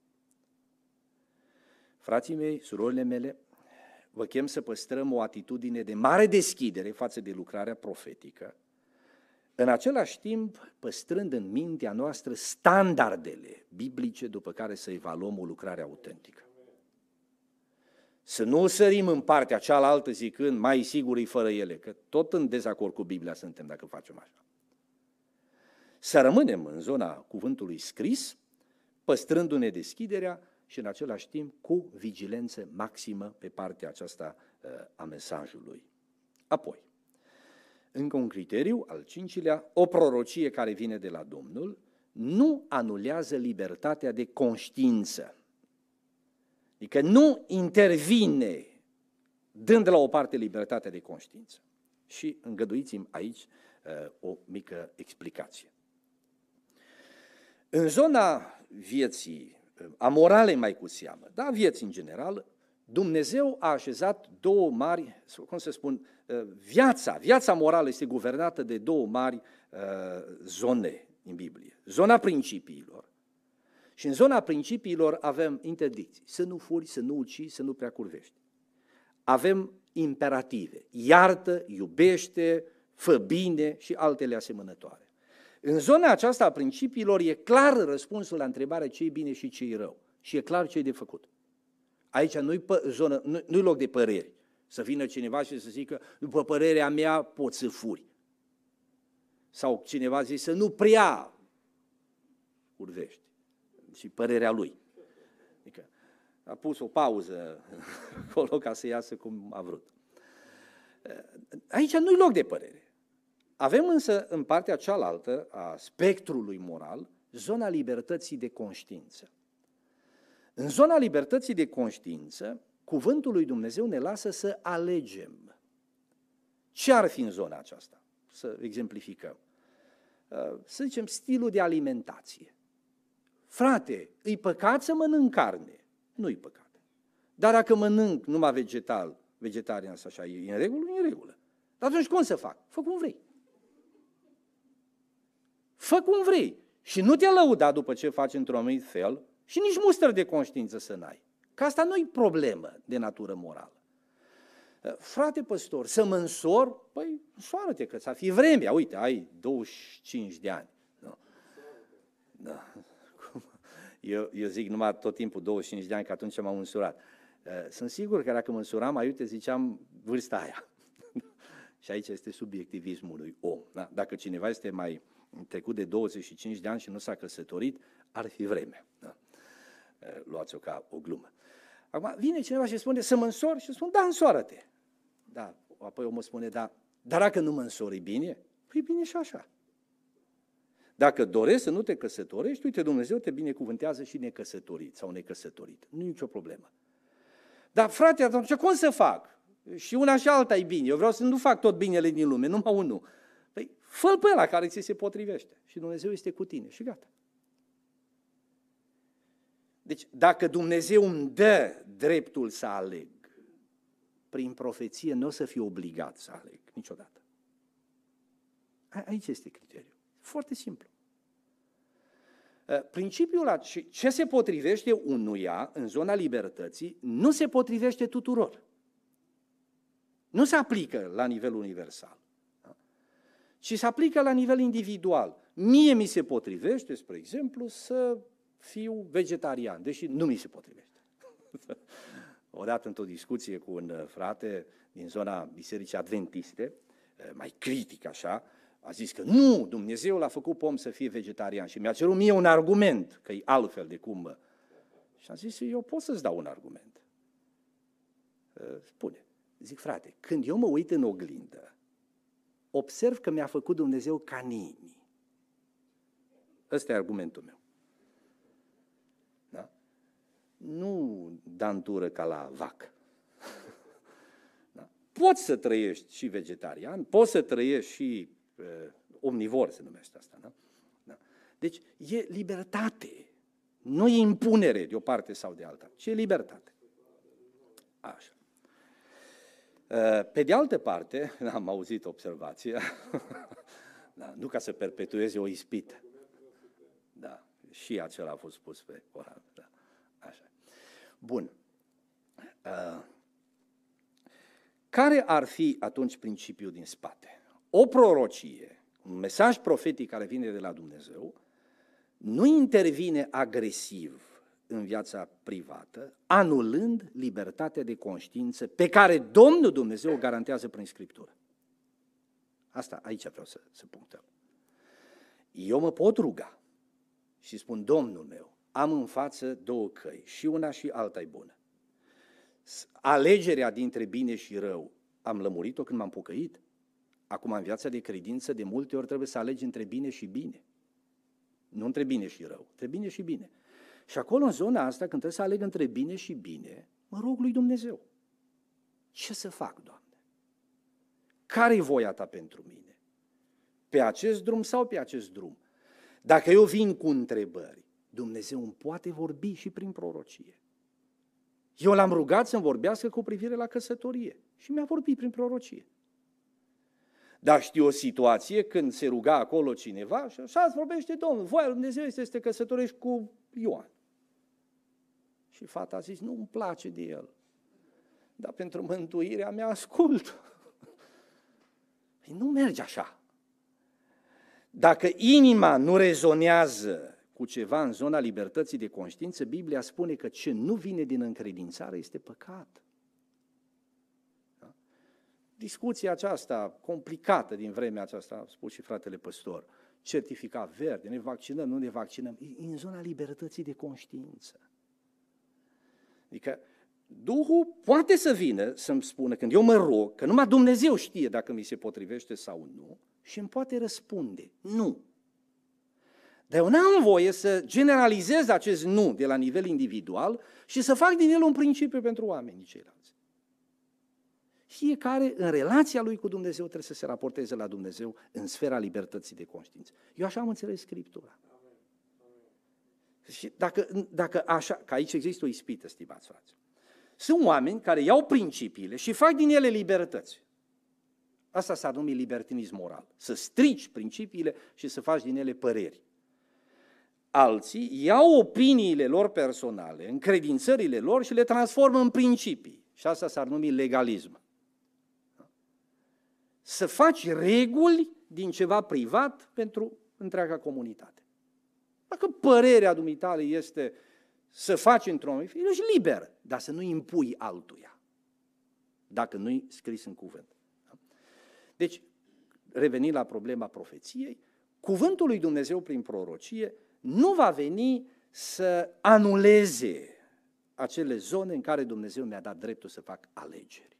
Frații mei, surorile mele, vă chem să păstrăm o atitudine de mare deschidere față de lucrarea profetică, în același timp păstrând în mintea noastră standardele biblice după care să evaluăm o lucrare autentică. Să nu sărim în partea cealaltă zicând mai sigur e fără ele, că tot în dezacord cu Biblia suntem dacă facem așa. Să rămânem în zona cuvântului scris, păstrându-ne deschiderea și în același timp cu vigilență maximă pe partea aceasta a mesajului. Apoi, încă un criteriu, al cincilea, o prorocie care vine de la Domnul, nu anulează libertatea de conștiință. Adică nu intervine dând la o parte libertatea de conștiință. Și îngăduiți-mi aici uh, o mică explicație. În zona vieții, a moralei mai cu seamă, da, vieții în general, Dumnezeu a așezat două mari, cum să spun, viața, viața morală este guvernată de două mari uh, zone în Biblie. Zona principiilor. Și în zona principiilor avem interdicții. Să nu furi, să nu ucizi, să nu prea curvești. Avem imperative. Iartă, iubește, fă bine și altele asemănătoare. În zona aceasta a principiilor e clar răspunsul la întrebarea ce e bine și ce e rău. Și e clar ce e de făcut. Aici nu-i, zonă, nu-i loc de păreri. Să vină cineva și să zică, după părerea mea poți să furi. Sau cineva zice să nu prea urvești. Și părerea lui. Adică a pus o pauză acolo ca să iasă cum a vrut. Aici nu-i loc de părere. Avem însă în partea cealaltă a spectrului moral zona libertății de conștiință. În zona libertății de conștiință, cuvântul lui Dumnezeu ne lasă să alegem. Ce ar fi în zona aceasta? Să exemplificăm. Să zicem stilul de alimentație. Frate, îi păcat să mănânc carne? Nu-i păcat. Dar dacă mănânc numai vegetal, vegetarian sau așa, e în regulă? E în regulă. Dar atunci cum să fac? Fă cum vrei. Fă cum vrei. Și nu te lăuda după ce faci într-un anumit fel și nici mustră de conștiință să n-ai. Că asta nu-i problemă de natură morală. Frate păstor, să mă însor? Păi, însoară-te că ți-a fi vremea. Uite, ai douăzeci și cinci de ani. No. No. Eu, eu zic numai tot timpul douăzeci și cinci de ani, că atunci m-am măsurat. Sunt sigur că dacă măsuram mai uite, ziceam vârsta aia. Și aici este subiectivismul unui om. Da? Dacă cineva este mai trecut de douăzeci și cinci de ani și nu s-a căsătorit, ar fi vreme. Da? Luați-o ca o glumă. Acum vine cineva și spune să mă însor și spun, da, însoară-te. Da, apoi omul spune, da, dar dacă nu mă însori, bine? Păi bine și așa. Dacă dorești să nu te căsătorești, uite, Dumnezeu te binecuvântează și necăsătorit sau necăsătorit. Nu e nicio problemă. Dar, frate, atunci cum să fac? Și una și alta e bine. Eu vreau să nu fac tot binele din lume, numai unul. Păi, fă-l pe ăla care ți se potrivește. Și Dumnezeu este cu tine. Și gata. Deci, dacă Dumnezeu îmi dă dreptul să aleg, prin profeție nu o să fiu obligat să aleg, niciodată. Aici este criteriul. Foarte simplu. Principiul ăla, ce se potrivește unuia în zona libertății, nu se potrivește tuturor. Nu se aplică la nivel universal, da? Ci se aplică la nivel individual. Mie mi se potrivește, spre exemplu, să fiu vegetarian, deși nu mi se potrivește. Odată într-o discuție cu un frate din zona Bisericii Adventiste, mai critic așa, a zis că nu, Dumnezeu l-a făcut pe om să fie vegetarian și mi-a cerut mie un argument, că e altfel de cum. Și am zis, eu pot să-ți dau un argument. Spune. Zic, frate, când eu mă uit în oglindă, observ că mi-a făcut Dumnezeu caninii. Ăsta e argumentul meu. Da? Nu dantură ca la vacă. Da? Poți să trăiești și vegetarian, poți să trăiești și uh, omnivor, se numește asta. Da? Da. Deci e libertate. Nu e impunere de o parte sau de alta, ci e libertate. Așa. Pe de altă parte, am auzit observația, da, nu ca să perpetueze o ispită. Da, și acela a fost pus pe oral. Da, așa. Bun. Care ar fi atunci principiul din spate? O prorocie, un mesaj profetic care vine de la Dumnezeu, nu intervine agresiv în viața privată, anulând libertatea de conștiință pe care Domnul Dumnezeu o garantează prin Scriptură. Asta, aici vreau să, să punctăm. Eu mă pot ruga și spun, Domnul meu, am în față două căi, și una și alta e bună. Alegerea dintre bine și rău, am lămurit-o când m-am pocăit. Acum, în viața de credință, de multe ori trebuie să alegi între bine și bine. Nu între bine și rău, între bine și bine. Și acolo, în zona asta, când trebuie să aleg între bine și bine, mă rog lui Dumnezeu. Ce să fac, Doamne? Care-i voia Ta pentru mine? Pe acest drum sau pe acest drum? Dacă eu vin cu întrebări, Dumnezeu îmi poate vorbi și prin prorocie. Eu l-am rugat să-mi vorbească cu privire la căsătorie și mi-a vorbit prin prorocie. Dar știu o situație când se ruga acolo cineva și așa îți vorbește Domnul, voia lui Dumnezeu este să te căsătorești cu Ioan. Și fata a zis, nu îmi place de el, dar pentru mântuirea mea ascult. Nu merge așa. Dacă inima nu rezonează cu ceva în zona libertății de conștiință, Biblia spune că ce nu vine din încredințare este păcat. Da? Discuția aceasta complicată din vremea aceasta, a spus și fratele păstor, certificat verde, ne vaccinăm, nu ne vaccinăm, e în zona libertății de conștiință. Adică Duhul poate să vină să-mi spună, când eu mă rog, că numai Dumnezeu știe dacă mi se potrivește sau nu, și îmi poate răspunde, nu. Dar eu n-am voie să generalizez acest nu de la nivel individual și să fac din el un principiu pentru oamenii ceilalți. Fiecare, în relația lui cu Dumnezeu, trebuie să se raporteze la Dumnezeu în sfera libertății de conștiință. Eu așa am înțeles Scriptura. Și dacă, dacă așa, că aici există o ispită, stimați frați. Sunt oameni care iau principiile și fac din ele libertăți. Asta s-ar numi libertinism moral. Să strici principiile și să faci din ele păreri. Alții iau opiniile lor personale, încredințările lor și le transformă în principii. Și asta s-ar numi legalism. Să faci reguli din ceva privat pentru întreaga comunitate. Dacă părerea dumitale este să faci într-un moment, ești liber, dar să nu impui altuia, dacă nu-i scris în cuvânt. Deci, revenind la problema profeției, cuvântul lui Dumnezeu prin prorocie nu va veni să anuleze acele zone în care Dumnezeu mi-a dat dreptul să fac alegeri.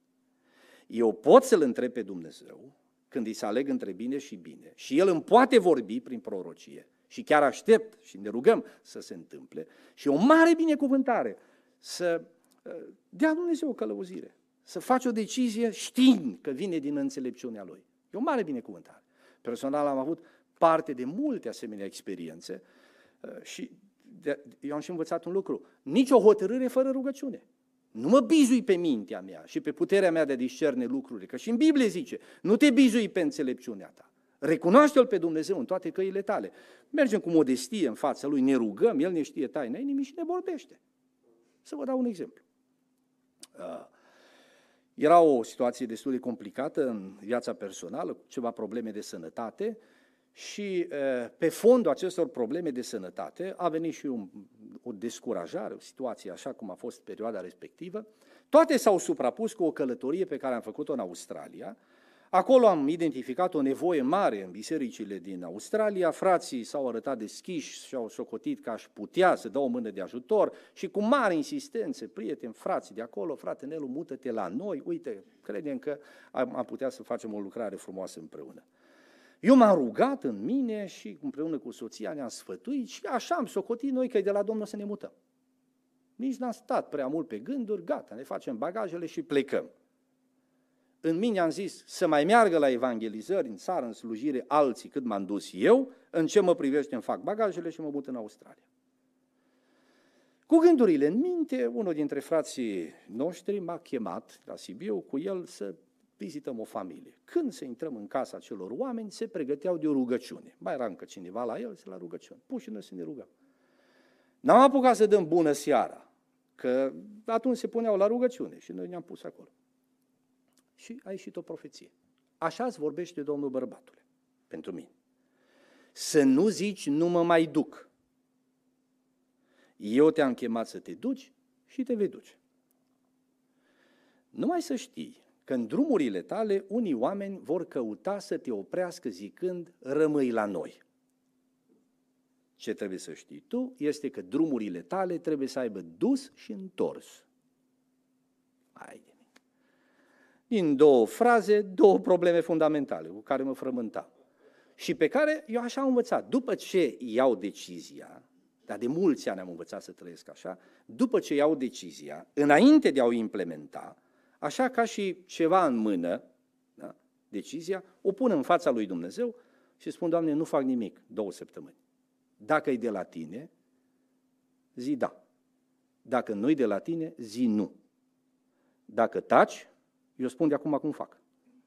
Eu pot să-L întreb pe Dumnezeu când îi să aleg între bine și bine și El îmi poate vorbi prin prorocie și chiar aștept și ne rugăm să se întâmple și o mare binecuvântare să dea Dumnezeu o călăuzire, să faci o decizie știind că vine din înțelepciunea Lui. E o mare binecuvântare. Personal am avut parte de multe asemenea experiențe și de, eu am și învățat un lucru, nici o hotărâre fără rugăciune. Nu mă bizui pe mintea mea și pe puterea mea de a discerne lucrurile, că și în Biblie zice, nu te bizui pe înțelepciunea ta. Recunoaște-L pe Dumnezeu în toate căile tale. Mergem cu modestie în fața Lui, ne rugăm, El ne știe taina inimii și ne vorbește. Să vă dau un exemplu. Uh, era o situație destul de complicată în viața personală, cu ceva probleme de sănătate și uh, pe fondul acestor probleme de sănătate a venit și un, o descurajare, o situație așa cum a fost perioada respectivă. Toate s-au suprapus cu o călătorie pe care am făcut-o în Australia. Acolo am identificat o nevoie mare în bisericile din Australia, frații s-au arătat deschiși și au socotit că aș putea să dau o mână de ajutor și cu mare insistență, prieteni, frații de acolo, frate Nelu, mută-te la noi, uite, credem că am putea să facem o lucrare frumoasă împreună. Eu m-am rugat în mine și împreună cu soția ne-am sfătuit și așa am socotit noi că e de la Domnul să ne mutăm. Nici n-am stat prea mult pe gânduri, gata, ne facem bagajele și plecăm. În mine am zis să mai meargă la evangelizări în țară, în slujire, alții cât m-am dus eu, în ce mă privește îmi fac bagajele și mă mut în Australia. Cu gândurile în minte, unul dintre frații noștri m-a chemat la Sibiu cu el să vizităm o familie. Când să intrăm în casa acelor oameni, se pregăteau de o rugăciune. Mai era încă cineva la el, se la rugăciune. Puși noi să ne rugăm. N-am apucat să dăm bună seara, că atunci se puneau la rugăciune și noi ne-am pus acolo. Și a ieșit o profeție. Așa îți vorbește Domnul bărbatule, pentru mine. Să nu zici, nu mă mai duc. Eu te-am chemat să te duci și te vei duce. Numai să știi că în drumurile tale unii oameni vor căuta să te oprească zicând, rămâi la noi. Ce trebuie să știi tu este că drumurile tale trebuie să aibă dus și întors. Hai de mine. Din două fraze, două probleme fundamentale cu care mă frământam și pe care eu așa am învățat. După ce iau decizia, dar de mulți ani am învățat să trăiesc așa, după ce iau decizia, înainte de a o implementa, așa ca și ceva în mână, da, decizia, o pun în fața lui Dumnezeu și spun, Doamne, nu fac nimic două săptămâni. Dacă e de la tine, zi da. Dacă nu e de la tine, zi nu. Dacă taci, eu spun de acum cum fac.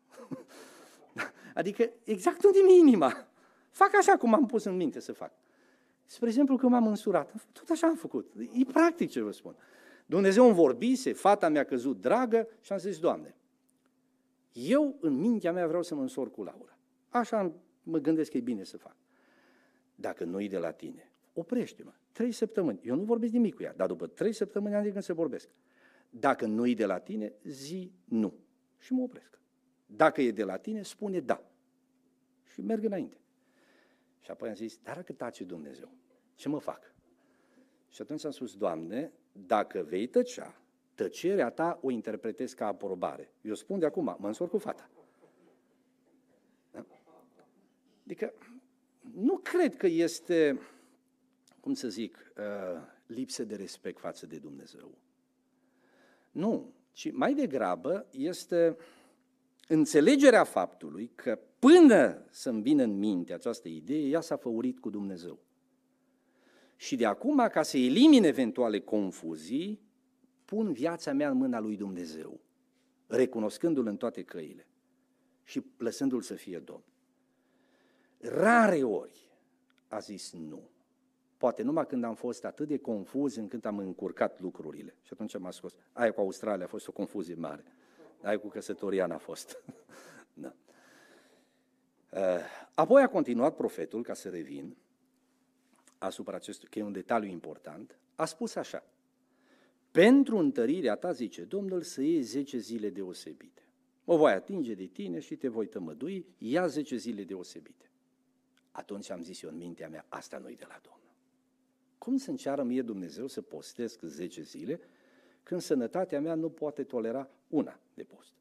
Adică exact unde mi-e inima. Fac așa cum am pus în minte să fac. Spre exemplu, când m-am însurat, tot așa am făcut. E practic ce vă spun. Dumnezeu îmi vorbise, fata mi-a căzut dragă și am zis, Doamne, eu în mintea mea vreau să mă însor cu Laura. Așa mă gândesc că e bine să fac. Dacă nu e de la tine, oprește-mă. Trei săptămâni. Eu nu vorbesc nimic cu ea, dar după trei săptămâni am de gând să vorbesc. Dacă nu e de la tine, zi nu. Și mă opresc. Dacă e de la tine, spune da. Și merg înainte. Și apoi am zis, dar dacă tace Dumnezeu, ce mă fac? Și atunci am spus, Doamne, dacă vei tăcea, tăcerea ta o interpretez ca aprobare. Eu spun de acum, mă însor cu fata. Da? Adică, nu cred că este, cum să zic, lipsă de respect față de Dumnezeu. Nu, ci mai degrabă este înțelegerea faptului că până să-mi vină în minte această idee, ea s-a făurit cu Dumnezeu. Și de acum, ca să elimine eventuale confuzii, pun viața mea în mâna lui Dumnezeu, recunoscându-L în toate căile și lăsându-L să fie Domn. Rare ori a zis nu. Poate numai când am fost atât de confuz încât am încurcat lucrurile. Și atunci m-a scos. Aia cu Australia a fost o confuzie mare. Aia cu căsătoria n-a fost. Da. Apoi a continuat profetul, ca să revin, asupra acestui, că e un detaliu important, a spus așa: pentru întărirea ta, zice Domnul, să iei zece zile deosebite. Mă voi atinge de tine și te voi tămădui, ia zece zile deosebite. Atunci am zis eu în mintea mea, asta nu-i de la Domnul. Cum să-mi ceară mie Dumnezeu să postesc zece zile, când sănătatea mea nu poate tolera una de post?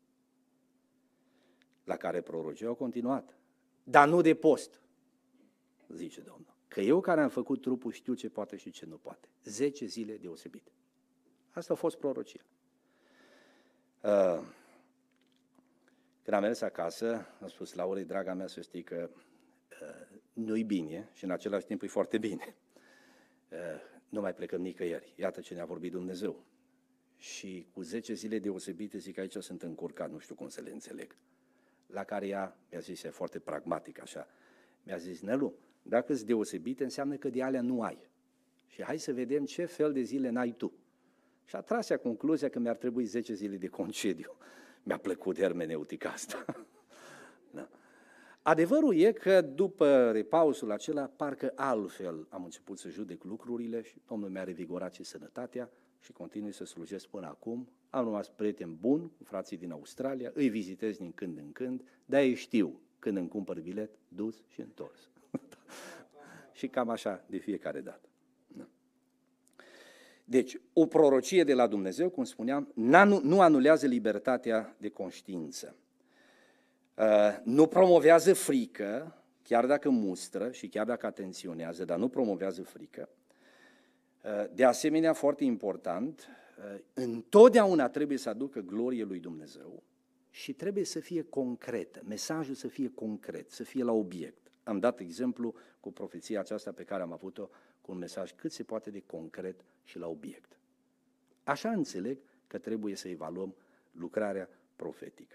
La care prorocii au continuat: dar nu de post, zice Domnul, că eu care am făcut trupul știu ce poate și ce nu poate. Zece zile deosebite. Asta a fost prorocia. Uh, când am mers acasă, am spus Laurei, draga mea, să știi că uh, nu-i bine și în același timp e foarte bine. Uh, nu mai plecăm nicăieri. Iată ce ne-a vorbit Dumnezeu. Și cu zece zile deosebite, zic, aici sunt încurcat, nu știu cum să le înțeleg. La care ea mi-a zis, e foarte pragmatic așa, mi-a zis: Nelu, dacă sunt deosebite, înseamnă că de alea nu ai. Și hai să vedem ce fel de zile n-ai tu. Și a tras ea concluzia că mi-ar trebui zece zile de concediu. Mi-a plăcut hermeneutica asta. Da. Adevărul e că după repausul acela, parcă altfel am început să judec lucrurile și Domnul mi-a revigorat și sănătatea și continui să slujesc până acum. Am rămas prieten bun cu frații din Australia, îi vizitez din când în când, dar ei știu când îmi cumpăr bilet, dus și întors. Și cam așa de fiecare dată. Da. Deci, o prorocie de la Dumnezeu, cum spuneam, nu anulează libertatea de conștiință. Nu promovează frică, chiar dacă mustră și chiar dacă atenționează, dar nu promovează frică. De asemenea, foarte important, întotdeauna trebuie să aducă glorie lui Dumnezeu și trebuie să fie concretă, mesajul să fie concret, să fie la obiect. Am dat exemplu cu profeția aceasta pe care am avut-o, cu un mesaj cât se poate de concret și la obiect. Așa înțeleg că trebuie să evaluăm lucrarea profetică.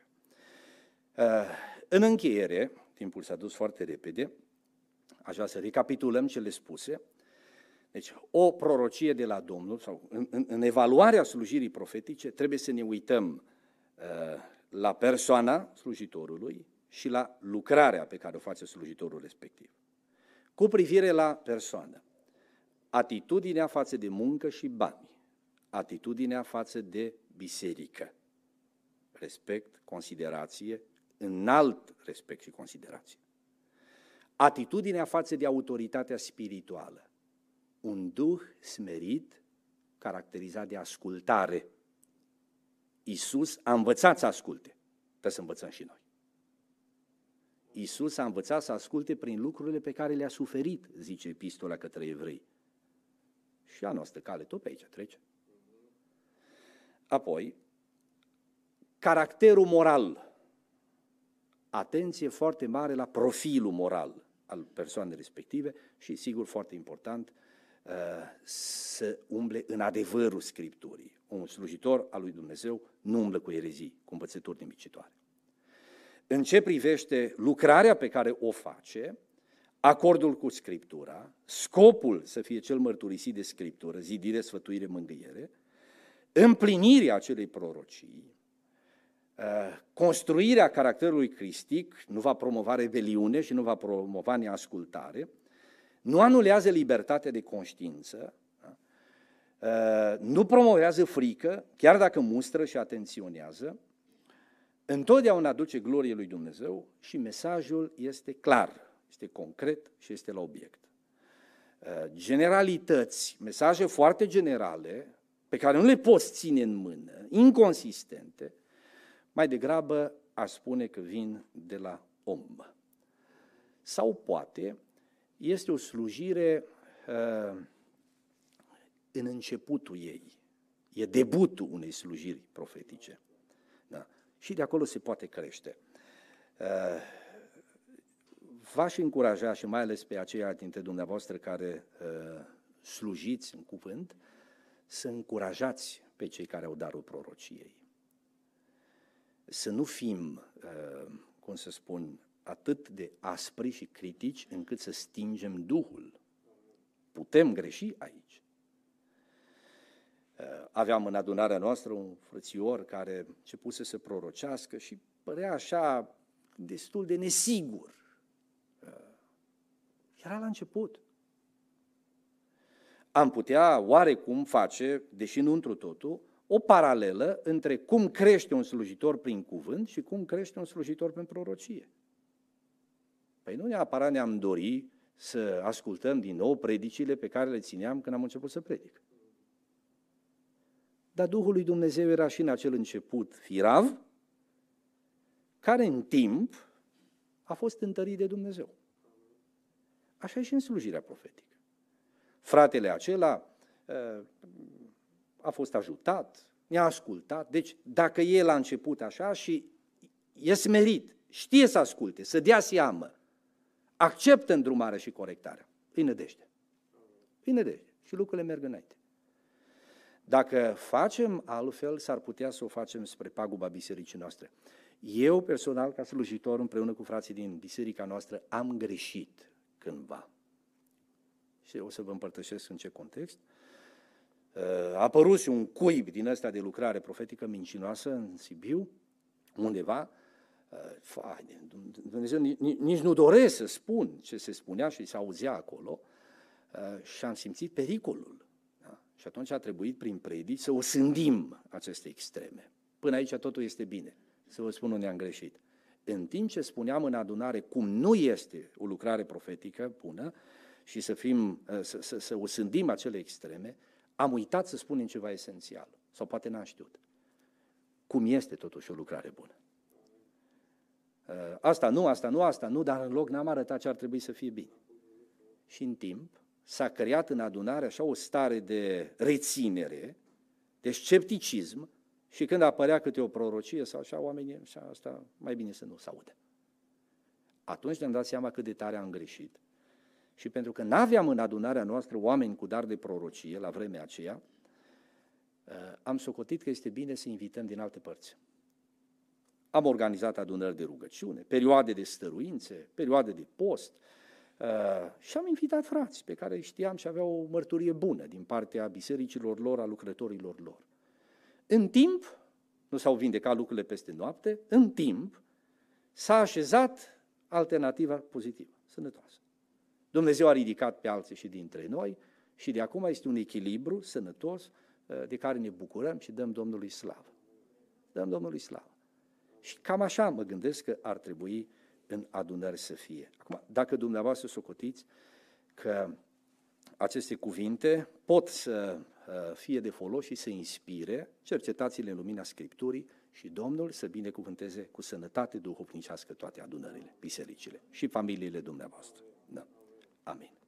În încheiere, timpul s-a dus foarte repede, aș vrea să recapitulăm cele spuse. Deci, o prorocie de la Domnul, sau în, în, în evaluarea slujirii profetice, trebuie să ne uităm uh, la persoana slujitorului și la lucrarea pe care o face slujitorul respectiv. Cu privire la persoană, atitudinea față de muncă și bani, atitudinea față de biserică, respect, considerație, înalt respect și considerație. Atitudinea față de autoritatea spirituală, un duh smerit, caracterizat de ascultare. Iisus a învățat să asculte, trebuie să învățăm și noi. Iisus a învățat să asculte prin lucrurile pe care le-a suferit, zice epistola către evrei. Și a noastră cale tot pe aici trece. Apoi, caracterul moral. Atenție foarte mare la profilul moral al persoanei respective și, sigur, foarte important, să umble în adevărul Scripturii. Un slujitor al lui Dumnezeu nu umblă cu erezii, cu învățături nimicitoare. În ce privește lucrarea pe care o face, acordul cu Scriptura, scopul să fie cel mărturisit de Scriptură, zidire, sfătuire, mângâiere, împlinirea acelei prorocii, construirea caracterului cristic, nu va promova rebeliune și nu va promova neascultare, nu anulează libertatea de conștiință, nu promovează frică, chiar dacă mustră și atenționează, întotdeauna aduce glorie lui Dumnezeu și mesajul este clar, este concret și este la obiect. Generalități, mesaje foarte generale, pe care nu le poți ține în mână, inconsistente, mai degrabă aș spune că vin de la om. Sau poate este o slujire uh, în începutul ei, e debutul unei slujiri profetice. Da. Și de acolo se poate crește. Uh, v-aș încuraja și mai ales pe aceia dintre dumneavoastră care uh, slujiți în cuvânt, să încurajați pe cei care au darul prorociei. Să nu fim, uh, cum să spun, atât de aspri și critici încât să stingem Duhul. Putem greși aici. Aveam în adunarea noastră un frățior care începuse să prorocească și părea așa destul de nesigur. Era la început. am putea oarecum face, deși nu întru totul, o paralelă între cum crește un slujitor prin cuvânt și cum crește un slujitor prin prorocie. Păi nu neapărat ne-am dori să ascultăm din nou predicile pe care le țineam când am început să predic. Dar Duhul lui Dumnezeu era și în acel început firav, care în timp a fost întărit de Dumnezeu. Așa e și în slujirea profetică. Fratele acela a fost ajutat, ne-a ascultat, deci dacă el a început așa și e smerit, știe să asculte, să dea seamă, acceptă îndrumarea și corectarea, îi nădejde. Îi nădejde și lucrurile merg înainte. Dacă facem altfel, s-ar putea să o facem spre paguba bisericii noastre. Eu, personal, ca slujitor, împreună cu frații din biserica noastră, am greșit cândva. Și o să vă împărtășesc în ce context. A apărut și un cuib din ăsta de lucrare profetică mincinoasă în Sibiu, undeva. Dumnezeu, nici nu doresc să spun ce se spunea și se auzea acolo și am simțit pericolul. Da? Și atunci a trebuit prin predici să o sândim aceste extreme. Până aici totul este bine. Să vă spun unde am greșit. În timp ce spuneam în adunare cum nu este o lucrare profetică bună și să, fim, să, să, să o sândim acele extreme, am uitat să spunem ceva esențial. Sau poate n-am știut. Cum este totuși o lucrare bună. Asta nu, asta nu, asta nu, dar în loc n-am arătat ce ar trebui să fie bine. Și în timp s-a creat în adunare așa o stare de reținere, de scepticism, și când apărea câte o prorocie sau așa, oamenii, așa, asta mai bine să nu se audă. Atunci ne-am dat seama cât de tare am greșit. Și pentru că n-aveam în adunarea noastră oameni cu dar de prorocie la vremea aceea, am socotit că este bine să invităm din alte părți. Am organizat adunări de rugăciune, perioade de stăruințe, perioade de post și am invitat frați pe care știam și aveau o mărturie bună din partea bisericilor lor, a lucrătorilor lor. În timp, nu s-au vindecat lucrurile peste noapte, în timp s-a așezat alternativa pozitivă, sănătoasă. Dumnezeu a ridicat pe alții și dintre noi și de acum este un echilibru sănătos de care ne bucurăm și dăm Domnului slavă. Dăm Domnului slavă. Și cam așa mă gândesc că ar trebui în adunări să fie. Acum, dacă dumneavoastră socotiți că aceste cuvinte pot să fie de folos și să inspire, cercetați-le în lumina Scripturii și Domnul să binecuvânteze cu sănătate duhovnicească toate adunările, bisericile și familiile dumneavoastră. Da. Amin.